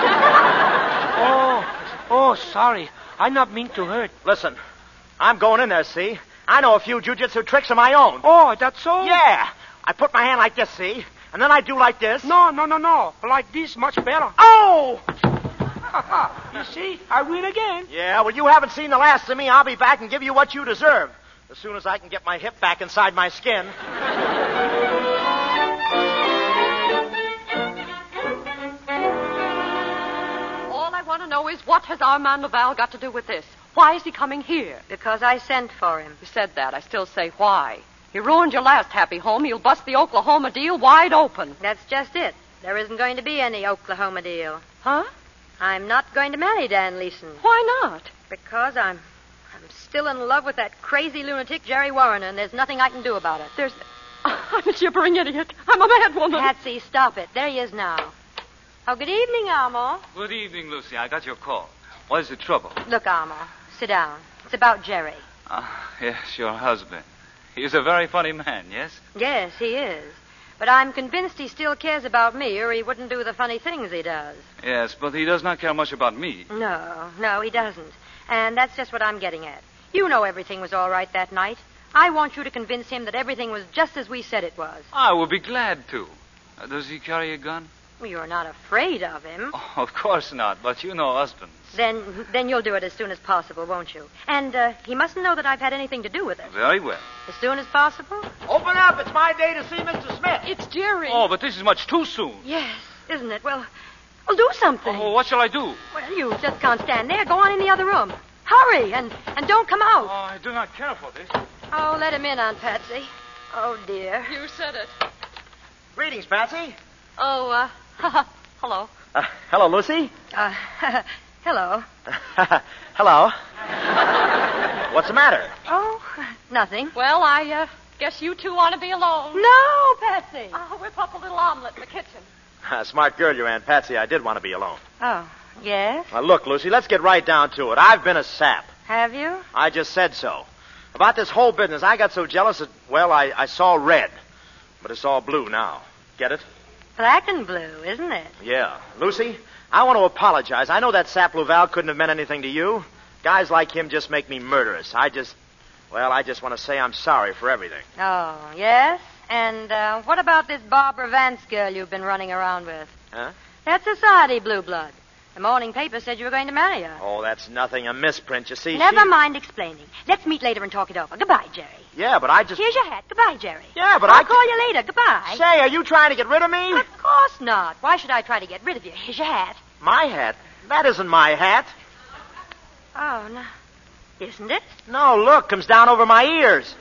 Oh, oh, sorry. I not mean to hurt. Listen, I'm going in there, see? I know a few jiu-jitsu tricks of my own. Oh, that's so? Yeah. I put my hand like this, see? And then I do like this. No, no, no, no. Like this, much better. Oh! You see, I win again. Yeah, well, you haven't seen the last of me. I'll be back and give you what you deserve. As soon as I can get my hip back inside my skin. All I want to know is what has Armand Laval got to do with this? Why is he coming here? Because I sent for him. You said that. I still say why. He ruined your last happy home. He'll bust the Oklahoma deal wide open. That's just it. There isn't going to be any Oklahoma deal. Huh? I'm not going to marry Dan Leeson. Why not? Because I'm I'm still in love with that crazy lunatic Jerry Warren, and there's nothing I can do about it. There's... I'm a gibbering idiot. I'm a mad woman. Patsy, stop it. There he is now. Oh, good evening, Armand. Good evening, Lucy. I got your call. What is the trouble? Look, Armand, sit down. It's about Jerry. Ah, yes, your husband. He's a very funny man, yes? Yes, he is. But I'm convinced he still cares about me, or he wouldn't do the funny things he does. Yes, but he does not care much about me. No, no, he doesn't. And that's just what I'm getting at. You know everything was all right that night. I want you to convince him that everything was just as we said it was. I would be glad to. Uh, does he carry a gun? Well, you're not afraid of him. Oh, of course not, but you know husbands. Then then you'll do it as soon as possible, won't you? And uh, he mustn't know that I've had anything to do with it. Very well. As soon as possible? Open up. It's my day to see Mister Smith. It's Jerry. Oh, but this is much too soon. Yes, isn't it? Well, well, do something. Oh, what shall I do? Well, you just can't stand there. Go on in the other room. Hurry, and, and don't come out. Oh, I do not care for this. Oh, let him in, Aunt Patsy. Oh, dear. You said it. Greetings, Patsy. Oh, uh, hello. Uh, hello, Lucy. Uh, hello. Hello. What's the matter? Oh, nothing. Well, I, uh, guess you two want to be alone. No, Patsy. I'll whip up a little omelet in the kitchen. Uh, smart girl, your Aunt Patsy. I did want to be alone. Oh, yes? Now, look, Lucy, let's get right down to it. I've been a sap. Have you? I just said so. About this whole business, I got so jealous that, well, I, I saw red. But it's all blue now. Get it? Black and blue, isn't it? Yeah. Lucy, I want to apologize. I know that sap Laval couldn't have meant anything to you. Guys like him just make me murderous. I just, well, I just want to say I'm sorry for everything. Oh, yes? And uh, what about this Barbara Vance girl you've been running around with? Huh? That's society blue blood. The morning paper said you were going to marry her. Oh, that's nothing. A misprint, you see. Never she... mind explaining. Let's meet later and talk it over. Goodbye, Jerry. Yeah, but I just... Here's your hat. Goodbye, Jerry. Yeah, but I'll I... call you later. Goodbye. Say, are you trying to get rid of me? Of course not. Why should I try to get rid of you? Here's your hat. My hat? That isn't my hat. Oh, no. Isn't it? No, look, comes down over my ears.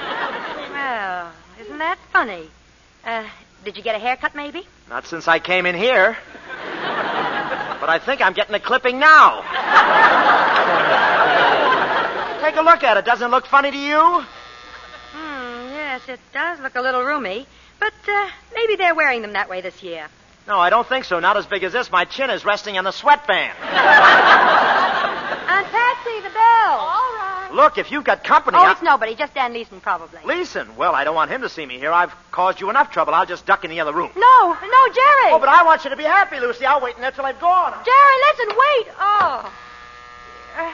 Well, isn't that funny? Uh, did you get a haircut, maybe? Not since I came in here. But I think I'm getting a clipping now. Take a look at it. Doesn't it look funny to you? Hmm, yes, it does look a little roomy. But uh, maybe they're wearing them that way this year. No, I don't think so. Not as big as this. My chin is resting on the sweatband. Aunt Patsy, the bell. All right. Look, if you've got company... Oh, I... it's nobody. Just Dan Leeson, probably. Leeson? Well, I don't want him to see me here. I've caused you enough trouble. I'll just duck in the other room. No, no, Jerry. Oh, but I want you to be happy, Lucy. I'll wait in there till I've gone. Jerry, listen, wait. Oh. Uh...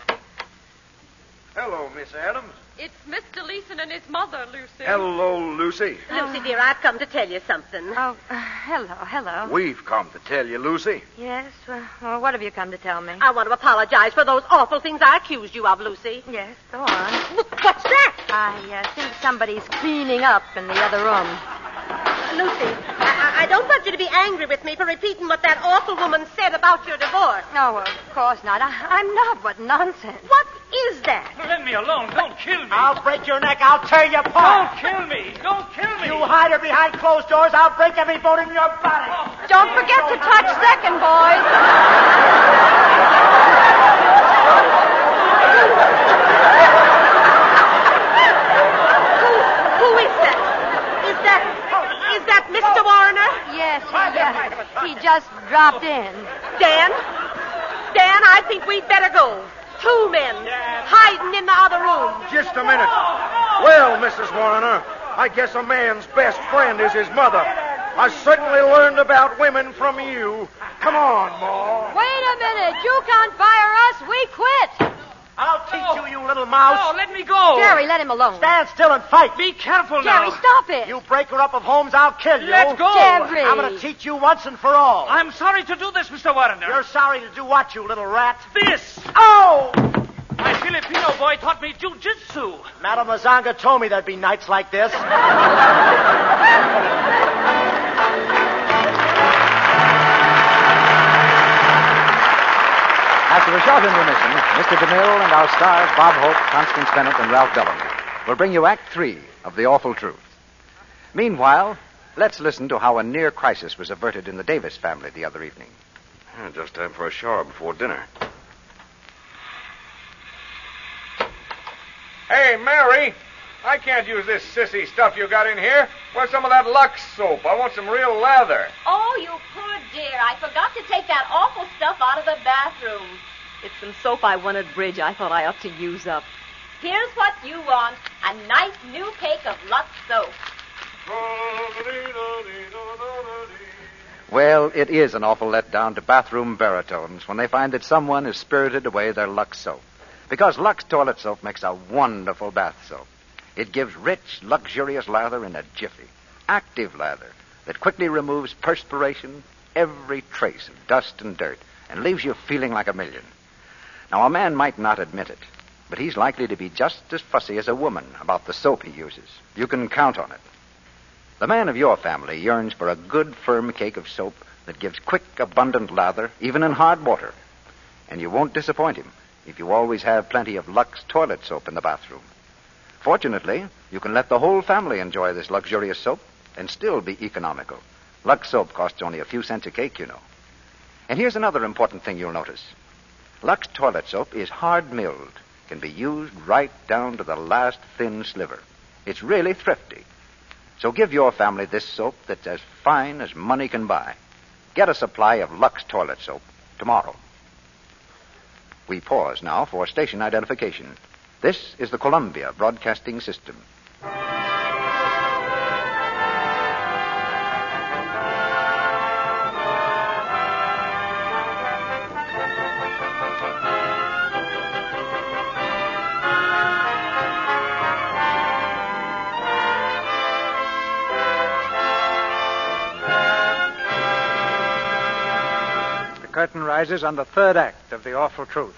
Hello, Miss Adams. It's Mister Leeson and his mother, Lucy. Hello, Lucy. Lucy, dear, I've come to tell you something. Oh, uh, hello, hello. We've come to tell you, Lucy. Yes, well, well, what have you come to tell me? I want to apologize for those awful things I accused you of, Lucy. Yes, go on. What's that? I uh, think somebody's cleaning up in the other room. Lucy, I, I don't want you to be angry with me for repeating what that awful woman said about your divorce. No, of course not. I, I'm not. What nonsense. What is that? Let me alone. Don't kill me. I'll break your neck. I'll tear you apart. Don't kill me. Don't kill me. You hide her behind closed doors. I'll break every bone in your body. Don't forget to touch second, boys. Who is that? Is that... Is that Mister Warner? Yes, he, uh, he just dropped in. Dan? Dan, I think we'd better go. Two men hiding in the other room. Just a minute. Well, Missus Warner, I guess a man's best friend is his mother. I certainly learned about women from you. Come on, Ma. Wait a minute. You can't fire us. We quit. I'll teach you, you little mouse. No, let me go. Jerry, let him alone. Stand still and fight. Be careful Jerry, now. stop it. You breaker up of homes, I'll kill you. Let go. Jerry. I'm going to teach you once and for all. I'm sorry to do this, Mister Warner. You're sorry to do what, you little rat? This. Oh! My Filipino boy taught me jujitsu. Madame Lazanga told me there'd be nights like this. After a short intermission, Mister DeMille and our stars, Bob Hope, Constance Bennett, and Ralph Bellamy, will bring you Act Three of The Awful Truth. Meanwhile, let's listen to how a near crisis was averted in the Davis family the other evening. Just time for a shower before dinner. Hey, Mary, I can't use this sissy stuff you got in here. Where's some of that Lux soap? I want some real lather. Oh, you poor dear. I forgot to take that awful stuff out of the bathroom. It's some soap I won at bridge I thought I ought to use up. Here's what you want. A nice new cake of Lux soap. Well, it is an awful letdown to bathroom baritones when they find that someone has spirited away their Lux soap. Because Lux toilet soap makes a wonderful bath soap. It gives rich, luxurious lather in a jiffy. Active lather that quickly removes perspiration, every trace of dust and dirt, and leaves you feeling like a million. Now, a man might not admit it, but he's likely to be just as fussy as a woman about the soap he uses. You can count on it. The man of your family yearns for a good, firm cake of soap that gives quick, abundant lather, even in hard water. And you won't disappoint him if you always have plenty of Lux toilet soap in the bathroom. Fortunately, you can let the whole family enjoy this luxurious soap and still be economical. Lux soap costs only a few cents a cake, you know. And here's another important thing you'll notice. Lux toilet soap is hard-milled, can be used right down to the last thin sliver. It's really thrifty. So give your family this soap that's as fine as money can buy. Get a supply of Lux toilet soap tomorrow. We pause now for station identification. This is the Columbia Broadcasting System. The curtain rises on the third act of The Awful Truth.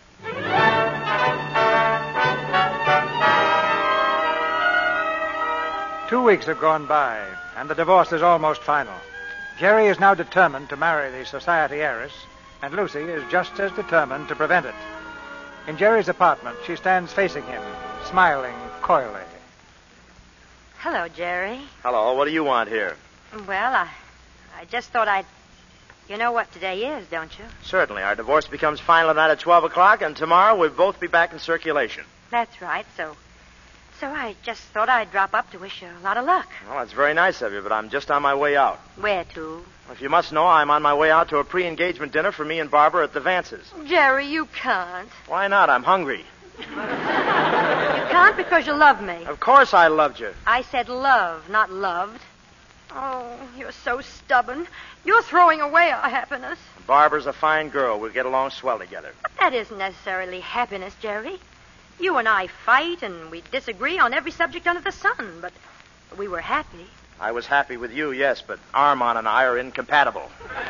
Two weeks have gone by, and the divorce is almost final. Jerry is now determined to marry the society heiress, and Lucy is just as determined to prevent it. In Jerry's apartment, she stands facing him, smiling coyly. Hello, Jerry. Hello, what do you want here? Well, I, I just thought I'd... You know what today is, don't you? Certainly. Our divorce becomes final tonight at twelve o'clock, and tomorrow we'll both be back in circulation. That's right, so... So I just thought I'd drop up to wish you a lot of luck. Well, that's very nice of you, but I'm just on my way out. Where to? If you must know, I'm on my way out to a pre-engagement dinner for me and Barbara at the Vances. Jerry, you can't. Why not? I'm hungry. You can't because you love me. Of course I loved you. I said love, not loved. Oh, you're so stubborn. You're throwing away our happiness. Barbara's a fine girl. We'll get along swell together. But that isn't necessarily happiness, Jerry. You and I fight, and we disagree on every subject under the sun, but we were happy. I was happy with you, yes, but Armand and I are incompatible.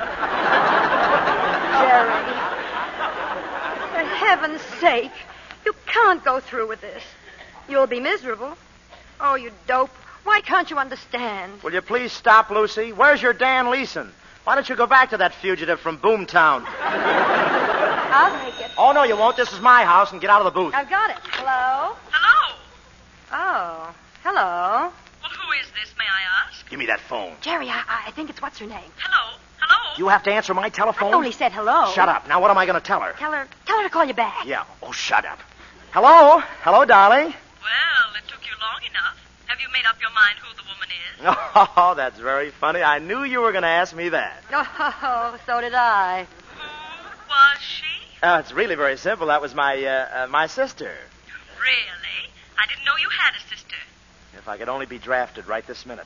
Jerry, for heaven's sake, you can't go through with this. You'll be miserable. Oh, you dope. Why can't you understand? Will you please stop, Lucy? Where's your Dan Leeson? Why don't you go back to that fugitive from Boomtown? I'll take it. Oh, no, you won't. This is my house, and get out of the booth. I've got it. Hello? Hello? Oh, hello. Well, who is this, may I ask? Give me that phone. Jerry, I, I think it's what's her name. Hello? Hello? You have to answer my telephone? I only said hello. Shut up. Now, what am I going to tell her? Tell her, tell her to call you back. Yeah. Oh, shut up. Hello? Hello, darling. Well, it took you long enough. Have you made up your mind who the woman is? Oh, that's very funny. I knew you were going to ask me that. Oh, so did I. Who was she? Oh, it's really very simple. That was my, uh, uh, my sister. Really? I didn't know you had a sister. If I could only be drafted right this minute.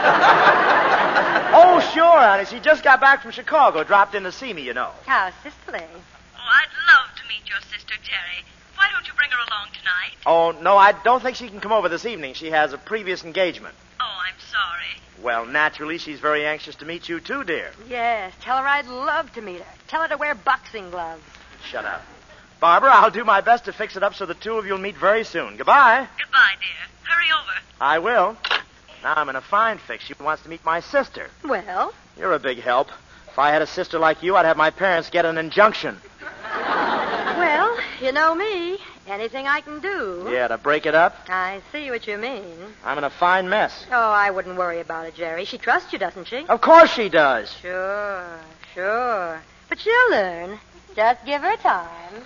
Oh, sure, honey. She just got back from Chicago. Dropped in to see me, you know. How sisterly. Oh, I'd love to meet your sister, Jerry. Why don't you bring her along tonight? Oh, no, I don't think she can come over this evening. She has a previous engagement. Oh, I'm sorry. Well, naturally, she's very anxious to meet you, too, dear. Yes, tell her I'd love to meet her. Tell her to wear boxing gloves. Shut up. Barbara, I'll do my best to fix it up so the two of you will meet very soon. Goodbye. Goodbye, dear. Hurry over. I will. Now I'm in a fine fix. She wants to meet my sister. Well? You're a big help. If I had a sister like you, I'd have my parents get an injunction. Well, you know me. Anything I can do. Yeah, to break it up? I see what you mean. I'm in a fine mess. Oh, I wouldn't worry about it, Jerry. She trusts you, doesn't she? Of course she does. Sure, sure. But she'll learn. Just give her time.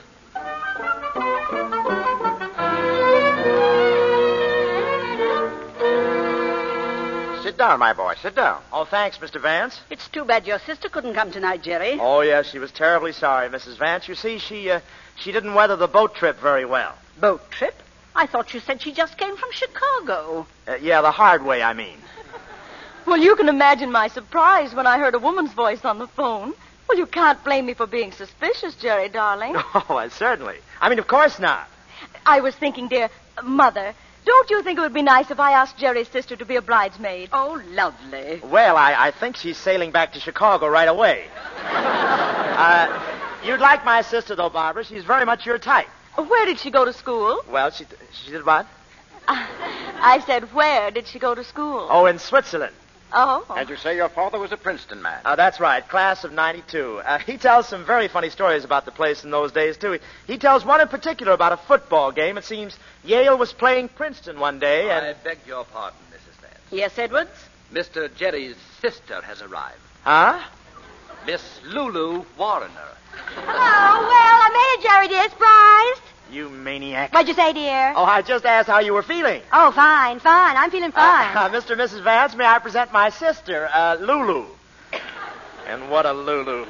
Sit down, my boy. Sit down. Oh, thanks, Mister Vance. It's too bad your sister couldn't come tonight, Jerry. Oh, yes, she was terribly sorry, Missus Vance. You see, she uh, she didn't weather the boat trip very well. Boat trip? I thought you said she just came from Chicago. Uh, yeah, the hard way, I mean. Well, you can imagine my surprise when I heard a woman's voice on the phone. Well, you can't blame me for being suspicious, Jerry, darling. Oh, uh, certainly. I mean, of course not. I was thinking, dear, Mother, don't you think it would be nice if I asked Jerry's sister to be a bridesmaid? Oh, lovely. Well, I, I think she's sailing back to Chicago right away. uh, you'd like my sister, though, Barbara. She's very much your type. Where did she go to school? Well, she she did what? I said, where did she go to school? Oh, in Switzerland. Oh. And you say your father was a Princeton man? Uh, that's right, class of ninety-two. Uh, he tells some very funny stories about the place in those days, too. He, he tells one in particular about a football game. It seems Yale was playing Princeton one day, and... I beg your pardon, Missus Vance. Yes, Edwards? Mister Jerry's sister has arrived. Huh? Miss Lulu Warrener. Oh, well, I made it, Jerry, dear. Surprised. You maniac. What'd you say, dear? Oh, I just asked how you were feeling. Oh, fine, fine. I'm feeling fine. Uh, uh, Mister and Missus Vance, may I present my sister, uh, Lulu? And what a Lulu.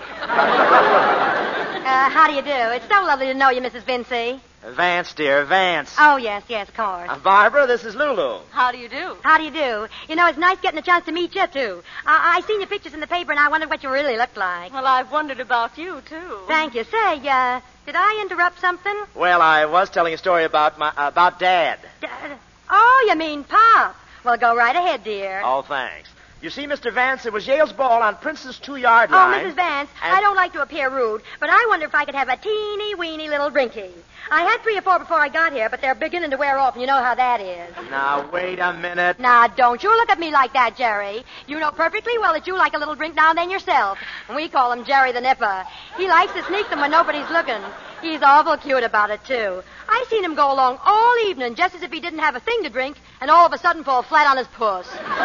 Uh, how do you do? It's so lovely to know you, Missus Vincy. Vance, dear, Vance. Oh, yes, yes, of course. Uh, Barbara, this is Lulu. How do you do? How do you do? You know, it's nice getting a chance to meet you, too. I, I seen your pictures in the paper, and I wondered what you really looked like. Well, I've wondered about you, too. Thank you. Say, uh, did I interrupt something? Well, I was telling a story about my uh, about Dad. Dad? Oh, you mean Pop. Well, go right ahead, dear. Oh, thanks. You see, Mister Vance, it was Yale's ball on Princeton's two-yard Oh, line. Missus Vance, and... I don't like to appear rude, but I wonder if I could have a teeny-weeny little drinky. I had three or four before I got here, but they're beginning to wear off, and you know how that is. Now, wait a minute. Now, don't you look at me like that, Jerry. You know perfectly well that you like a little drink now and then yourself. And we call him Jerry the Nipper. He likes to sneak them when nobody's looking. He's awful cute about it, too. I seen him go along all evening just as if he didn't have a thing to drink, and all of a sudden fall flat on his puss.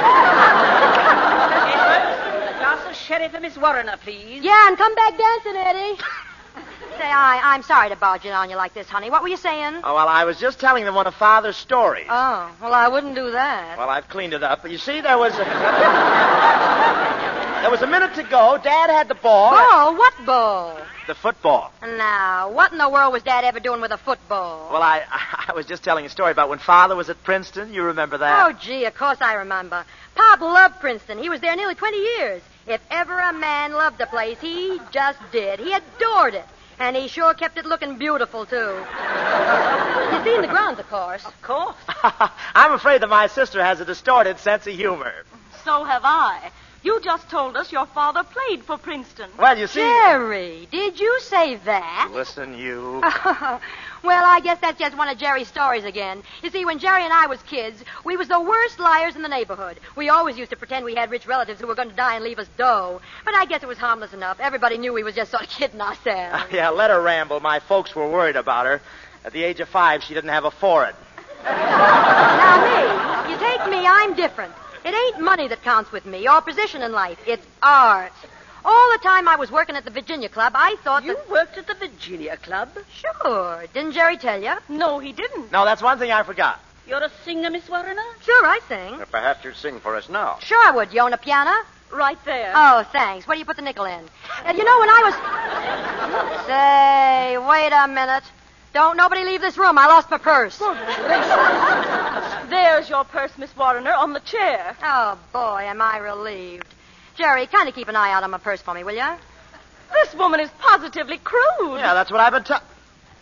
A glass of sherry for Miss Warrener, please. Yeah, and come back dancing, Eddie. Say, I, I'm sorry to barge in on you like this, honey. What were you saying? Oh, well, I was just telling them one of Father's stories. Oh, well, I wouldn't do that. Well, I've cleaned it up. But you see, there was a... there was a minute to go. Dad had the ball. Ball? What ball? The football. Now, what in the world was Dad ever doing with a football? Well, I I was just telling a story about when Father was at Princeton. You remember that? Oh, gee, of course I remember. Pop loved Princeton. He was there nearly twenty years. If ever a man loved a place, he just did. He adored it. And he sure kept it looking beautiful, too. You've seen the grounds, of course. Of course. I'm afraid that my sister has a distorted sense of humor. So have I. You just told us your father played for Princeton. Well, you see... Jerry, did you say that? Listen, you... Well, I guess that's just one of Jerry's stories again. You see, when Jerry and I was kids, we was the worst liars in the neighborhood. We always used to pretend we had rich relatives who were going to die and leave us dough. But I guess it was harmless enough. Everybody knew we was just sort of kidding ourselves. Yeah, let her ramble. My folks were worried about her. At the age of five, she didn't have a forehead. Now, me, you take me, I'm different. It ain't money that counts with me, or position in life. It's art. All the time I was working at the Virginia Club, I thought You that... worked at the Virginia Club? Sure. Didn't Jerry tell you? No, he didn't. No, that's one thing I forgot. You're a singer, Miss Warrener? Sure, I sing. Well, perhaps you'd sing for us now. Sure I would. You own a piano? Right there. Oh, thanks. Where do you put the nickel in? Uh, you know, when I was... Say, wait a minute. Don't nobody leave this room. I lost my purse. There's your purse, Miss Warrener, on the chair. Oh, boy, am I relieved. Jerry, kind of keep an eye out on my purse for me, will you? This woman is positively crude. Yeah, that's what I've been telling...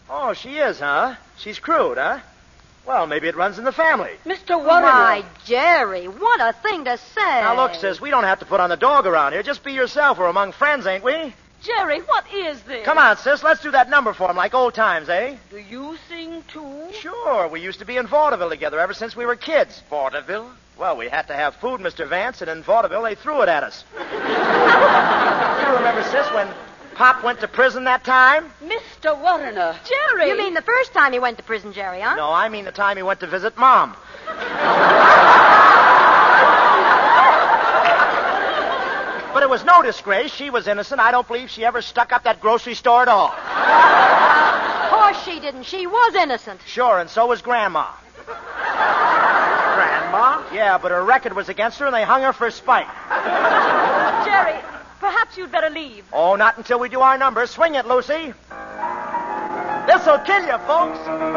Oh, she is, huh? She's crude, huh? Well, maybe it runs in the family. Mister Warren. My, Jerry, what a thing to say. Now, look, sis, we don't have to put on the dog around here. Just be yourself. We're among friends, ain't we? Jerry, what is this? Come on, sis. Let's do that number for him like old times, eh? Do you sing, too? Sure. We used to be in vaudeville together ever since we were kids. Vaudeville? Well, we had to have food, Mister Vance, and in vaudeville they threw it at us. You remember, sis, when Pop went to prison that time? Mister Warrener. Jerry! You mean the first time he went to prison, Jerry, huh? No, I mean the time he went to visit Mom. But it was no disgrace. She was innocent. I don't believe she ever stuck up that grocery store at all. Of course she didn't. She was innocent. Sure, and so was Grandma. Grandma? Yeah, but her record was against her, and they hung her for spite. Jerry, perhaps you'd better leave. Oh, not until we do our number. Swing it, Lucy. This'll kill you, folks.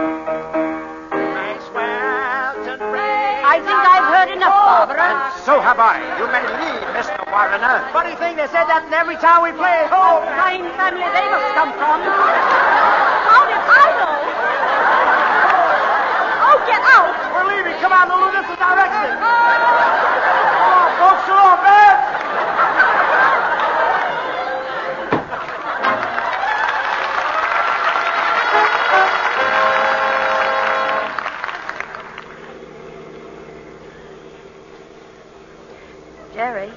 I think I've heard enough, Barbara. And so have I. You may leave, Mister Warrener. Funny thing, they said that in every town we play. Oh, Fine family they must come from. How did I know? Oh, get out. We're leaving. Come on, Lulu. This is our exit. Oh, folks are off, man. Jerry.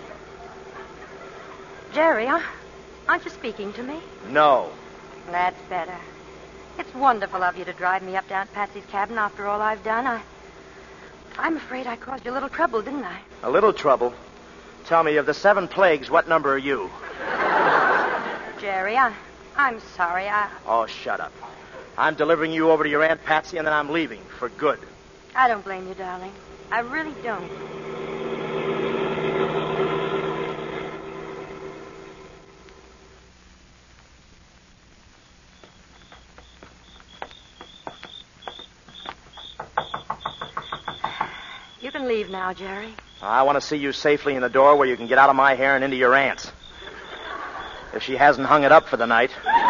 Jerry, huh? Aren't you speaking to me? No. That's better. It's wonderful of you to drive me up to Aunt Patsy's cabin after all I've done. I, I'm afraid I caused you a little trouble, didn't I? A little trouble. Tell me, of the seven plagues, what number are you? Jerry, I, I'm sorry. I, Oh, shut up. I'm delivering you over to your Aunt Patsy, and then I'm leaving for good. I don't blame you, darling. I really don't. You can leave now, Jerry. I want to see you safely in the door where you can get out of my hair and into your aunt's. If she hasn't hung it up for the night.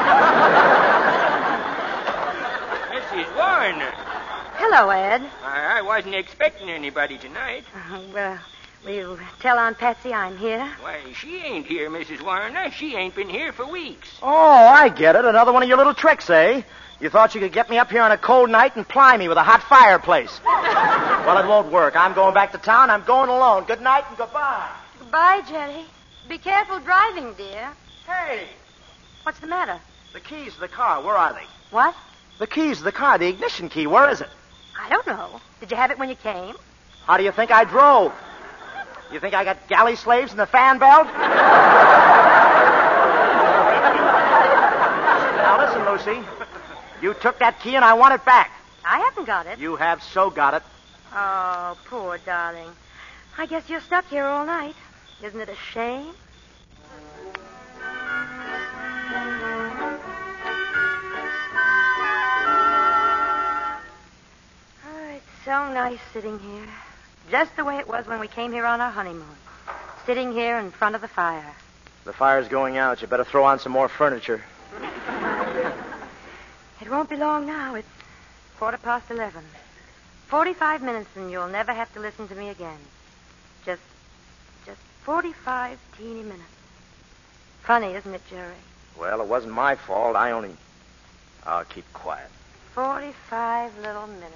Missus Warner. Hello, Ed. I, I wasn't expecting anybody tonight. Uh, well, will you tell Aunt Patsy I'm here? Why, she ain't here, Missus Warner. She ain't been here for weeks. Oh, I get it. Another one of your little tricks, eh? You thought you could get me up here on a cold night and ply me with a hot fireplace. Well, it won't work. I'm going back to town. I'm going alone. Good night and goodbye. Goodbye, Jerry. Be careful driving, dear. Hey, What's the matter? the keys to the car, where are they? What? The keys to the car, the ignition key, where is it? I don't know. Did you have it when you came? How do you think I drove? You think I got galley slaves in the fan belt? Now listen, Lucy. You took that key and I want it back. I haven't got it. You have so got it. Oh, poor darling. I guess you're stuck here all night. Isn't it a shame? Oh, it's so nice sitting here. Just the way it was when we came here on our honeymoon. Sitting here in front of the fire. The fire's going out. You better throw on some more furniture. It won't be long now. It's quarter past eleven. Forty-five minutes and you'll never have to listen to me again. Just, just forty-five teeny minutes. Funny, isn't it, Jerry? Well, it wasn't my fault. I only... I'll keep quiet. Forty-five little minutes.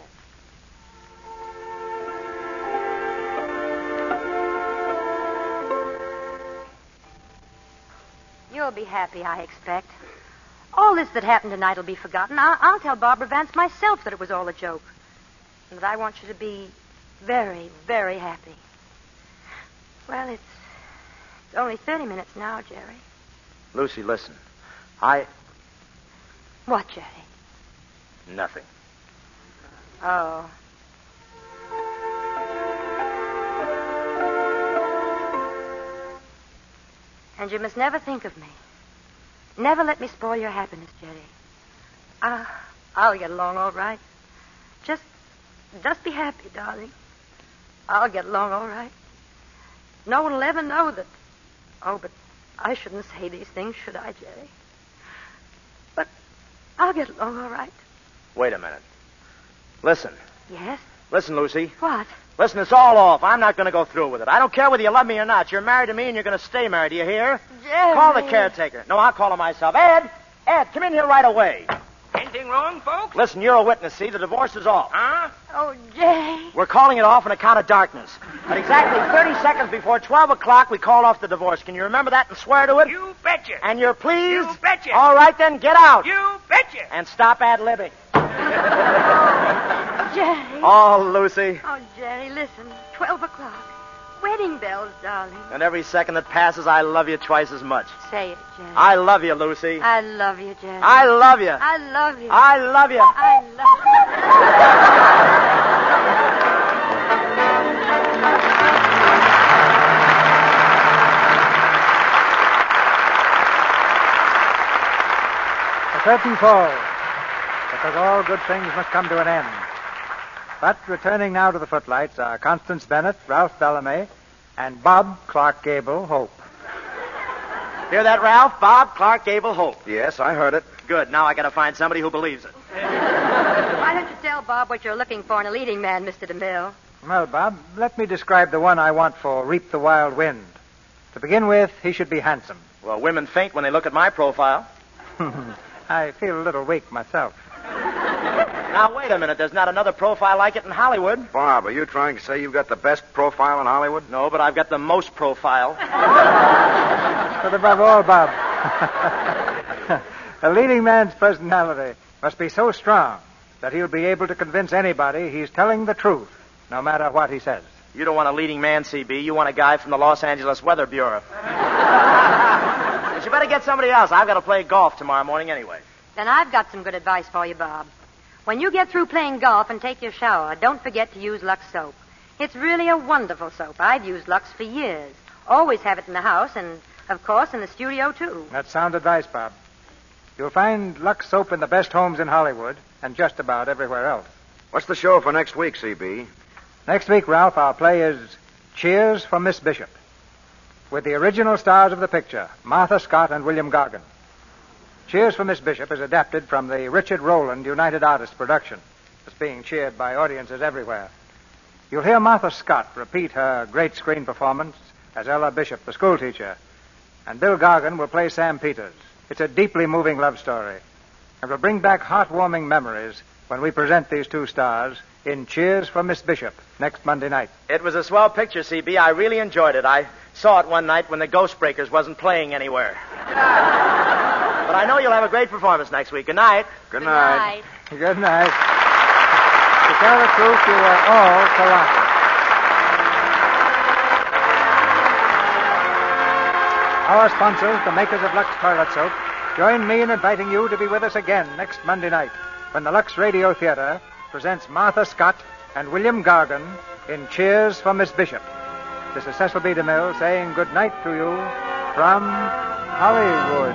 You'll be happy, I expect. All this that happened tonight will be forgotten. I'll, I'll tell Barbara Vance myself that it was all a joke. And that I want you to be very, very happy. Well, it's, it's only thirty minutes now, Jerry. Lucy, listen. I... What, Jerry? Nothing. Oh. And you must never think of me. Never let me spoil your happiness, Jerry. Ah, I'll get along all right. Just, just be happy, darling. I'll get along all right. No one will ever know that. Oh, but I shouldn't say these things, should I, Jerry? But I'll get along all right. Wait a minute. Listen. Yes? Listen, Lucy. What? Listen, it's all off. I'm not going to go through with it. I don't care whether you love me or not. You're married to me, and you're going to stay married. Do you hear? Jerry. Call the caretaker. No, I'll call him myself. Ed! Ed, come in here right away. Anything wrong, folks? Listen, you're a witness, see? The divorce is off. Huh? Oh, Jay. We're calling it off on account of darkness. At exactly thirty seconds before twelve o'clock, we called off the divorce. Can you remember that and swear to it? You betcha. And you're pleased? You betcha. All right, then, get out. You betcha. And stop ad-libbing. Jerry. Oh, Lucy. Oh, Jerry, listen. Twelve o'clock. Wedding bells, darling. And every second that passes, I love you twice as much. Say it, Jerry. I love you, Lucy. I love you, Jerry. I love you. I love you. I love you. I love you. The curtain falls, because all good things must come to an end. But returning now to the footlights are Constance Bennett, Ralph Bellamy, and Bob Clark Gable Hope. Hear that, Ralph? Bob Clark Gable Hope. Yes, I heard it. Good. Now I got to find somebody who believes it. Why don't you tell Bob what you're looking for in a leading man, Mister DeMille? Well, Bob, let me describe the one I want for Reap the Wild Wind. To begin with, he should be handsome. Well, women faint when they look at my profile. I feel a little weak myself. Now, wait a minute. There's not another profile like it in Hollywood. Bob, are you trying to say you've got the best profile in Hollywood? No, but I've got the most profile. But above all, Bob, a leading man's personality must be so strong that he'll be able to convince anybody he's telling the truth, no matter what he says. You don't want a leading man, C B. You want a guy from the Los Angeles Weather Bureau. But you better get somebody else. I've got to play golf tomorrow morning anyway. Then I've got some good advice for you, Bob. When you get through playing golf and take your shower, don't forget to use Lux soap. It's really a wonderful soap. I've used Lux for years. Always have it in the house and, of course, in the studio, too. That's sound advice, Bob. You'll find Lux soap in the best homes in Hollywood and just about everywhere else. What's the show for next week, C B? Next week, Ralph, our play is Cheers for Miss Bishop, with the original stars of the picture, Martha Scott and William Gargan. Cheers for Miss Bishop is adapted from the Richard Rowland United Artists production. It's being cheered by audiences everywhere. You'll hear Martha Scott repeat her great screen performance as Ella Bishop, the schoolteacher, and Bill Gargan will play Sam Peters. It's a deeply moving love story, and will bring back heartwarming memories when we present these two stars in Cheers for Miss Bishop next Monday night. It was a swell picture, C B. I really enjoyed it. I saw it one night when the Ghost Breakers wasn't playing anywhere. But I know you'll have a great performance next week. Good night. Good night. Good night. To tell the truth, you are all colossal. Our sponsors, the makers of Lux Toilet Soap, join me in inviting you to be with us again next Monday night when the Lux Radio Theater presents Martha Scott and William Gargan in Cheers for Miss Bishop. This is Cecil B. DeMille saying good night to you from Hollywood.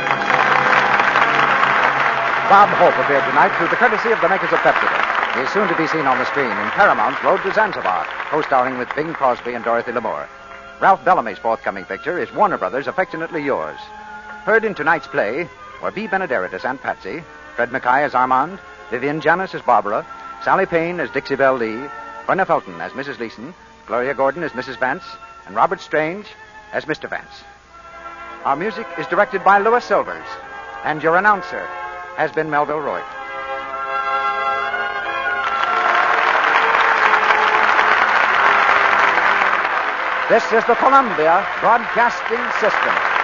Bob Hope appeared tonight through the courtesy of the makers of Pepsodent. He is soon to be seen on the screen in Paramount's Road to Zanzibar, co-starring with Bing Crosby and Dorothy Lamour. Ralph Bellamy's forthcoming picture is Warner Brothers' Affectionately Yours. Heard in tonight's play were B. Benaderet as Aunt Patsy, Fred Mackay as Armand, Vivian Janis as Barbara, Sally Payne as Dixie Belle Lee, Verna Felton as Missus Leeson, Gloria Gordon as Missus Vance, and Robert Strange as Mister Vance. Our music is directed by Louis Silvers, and your announcer has been Melville Roy. This is the Columbia Broadcasting System.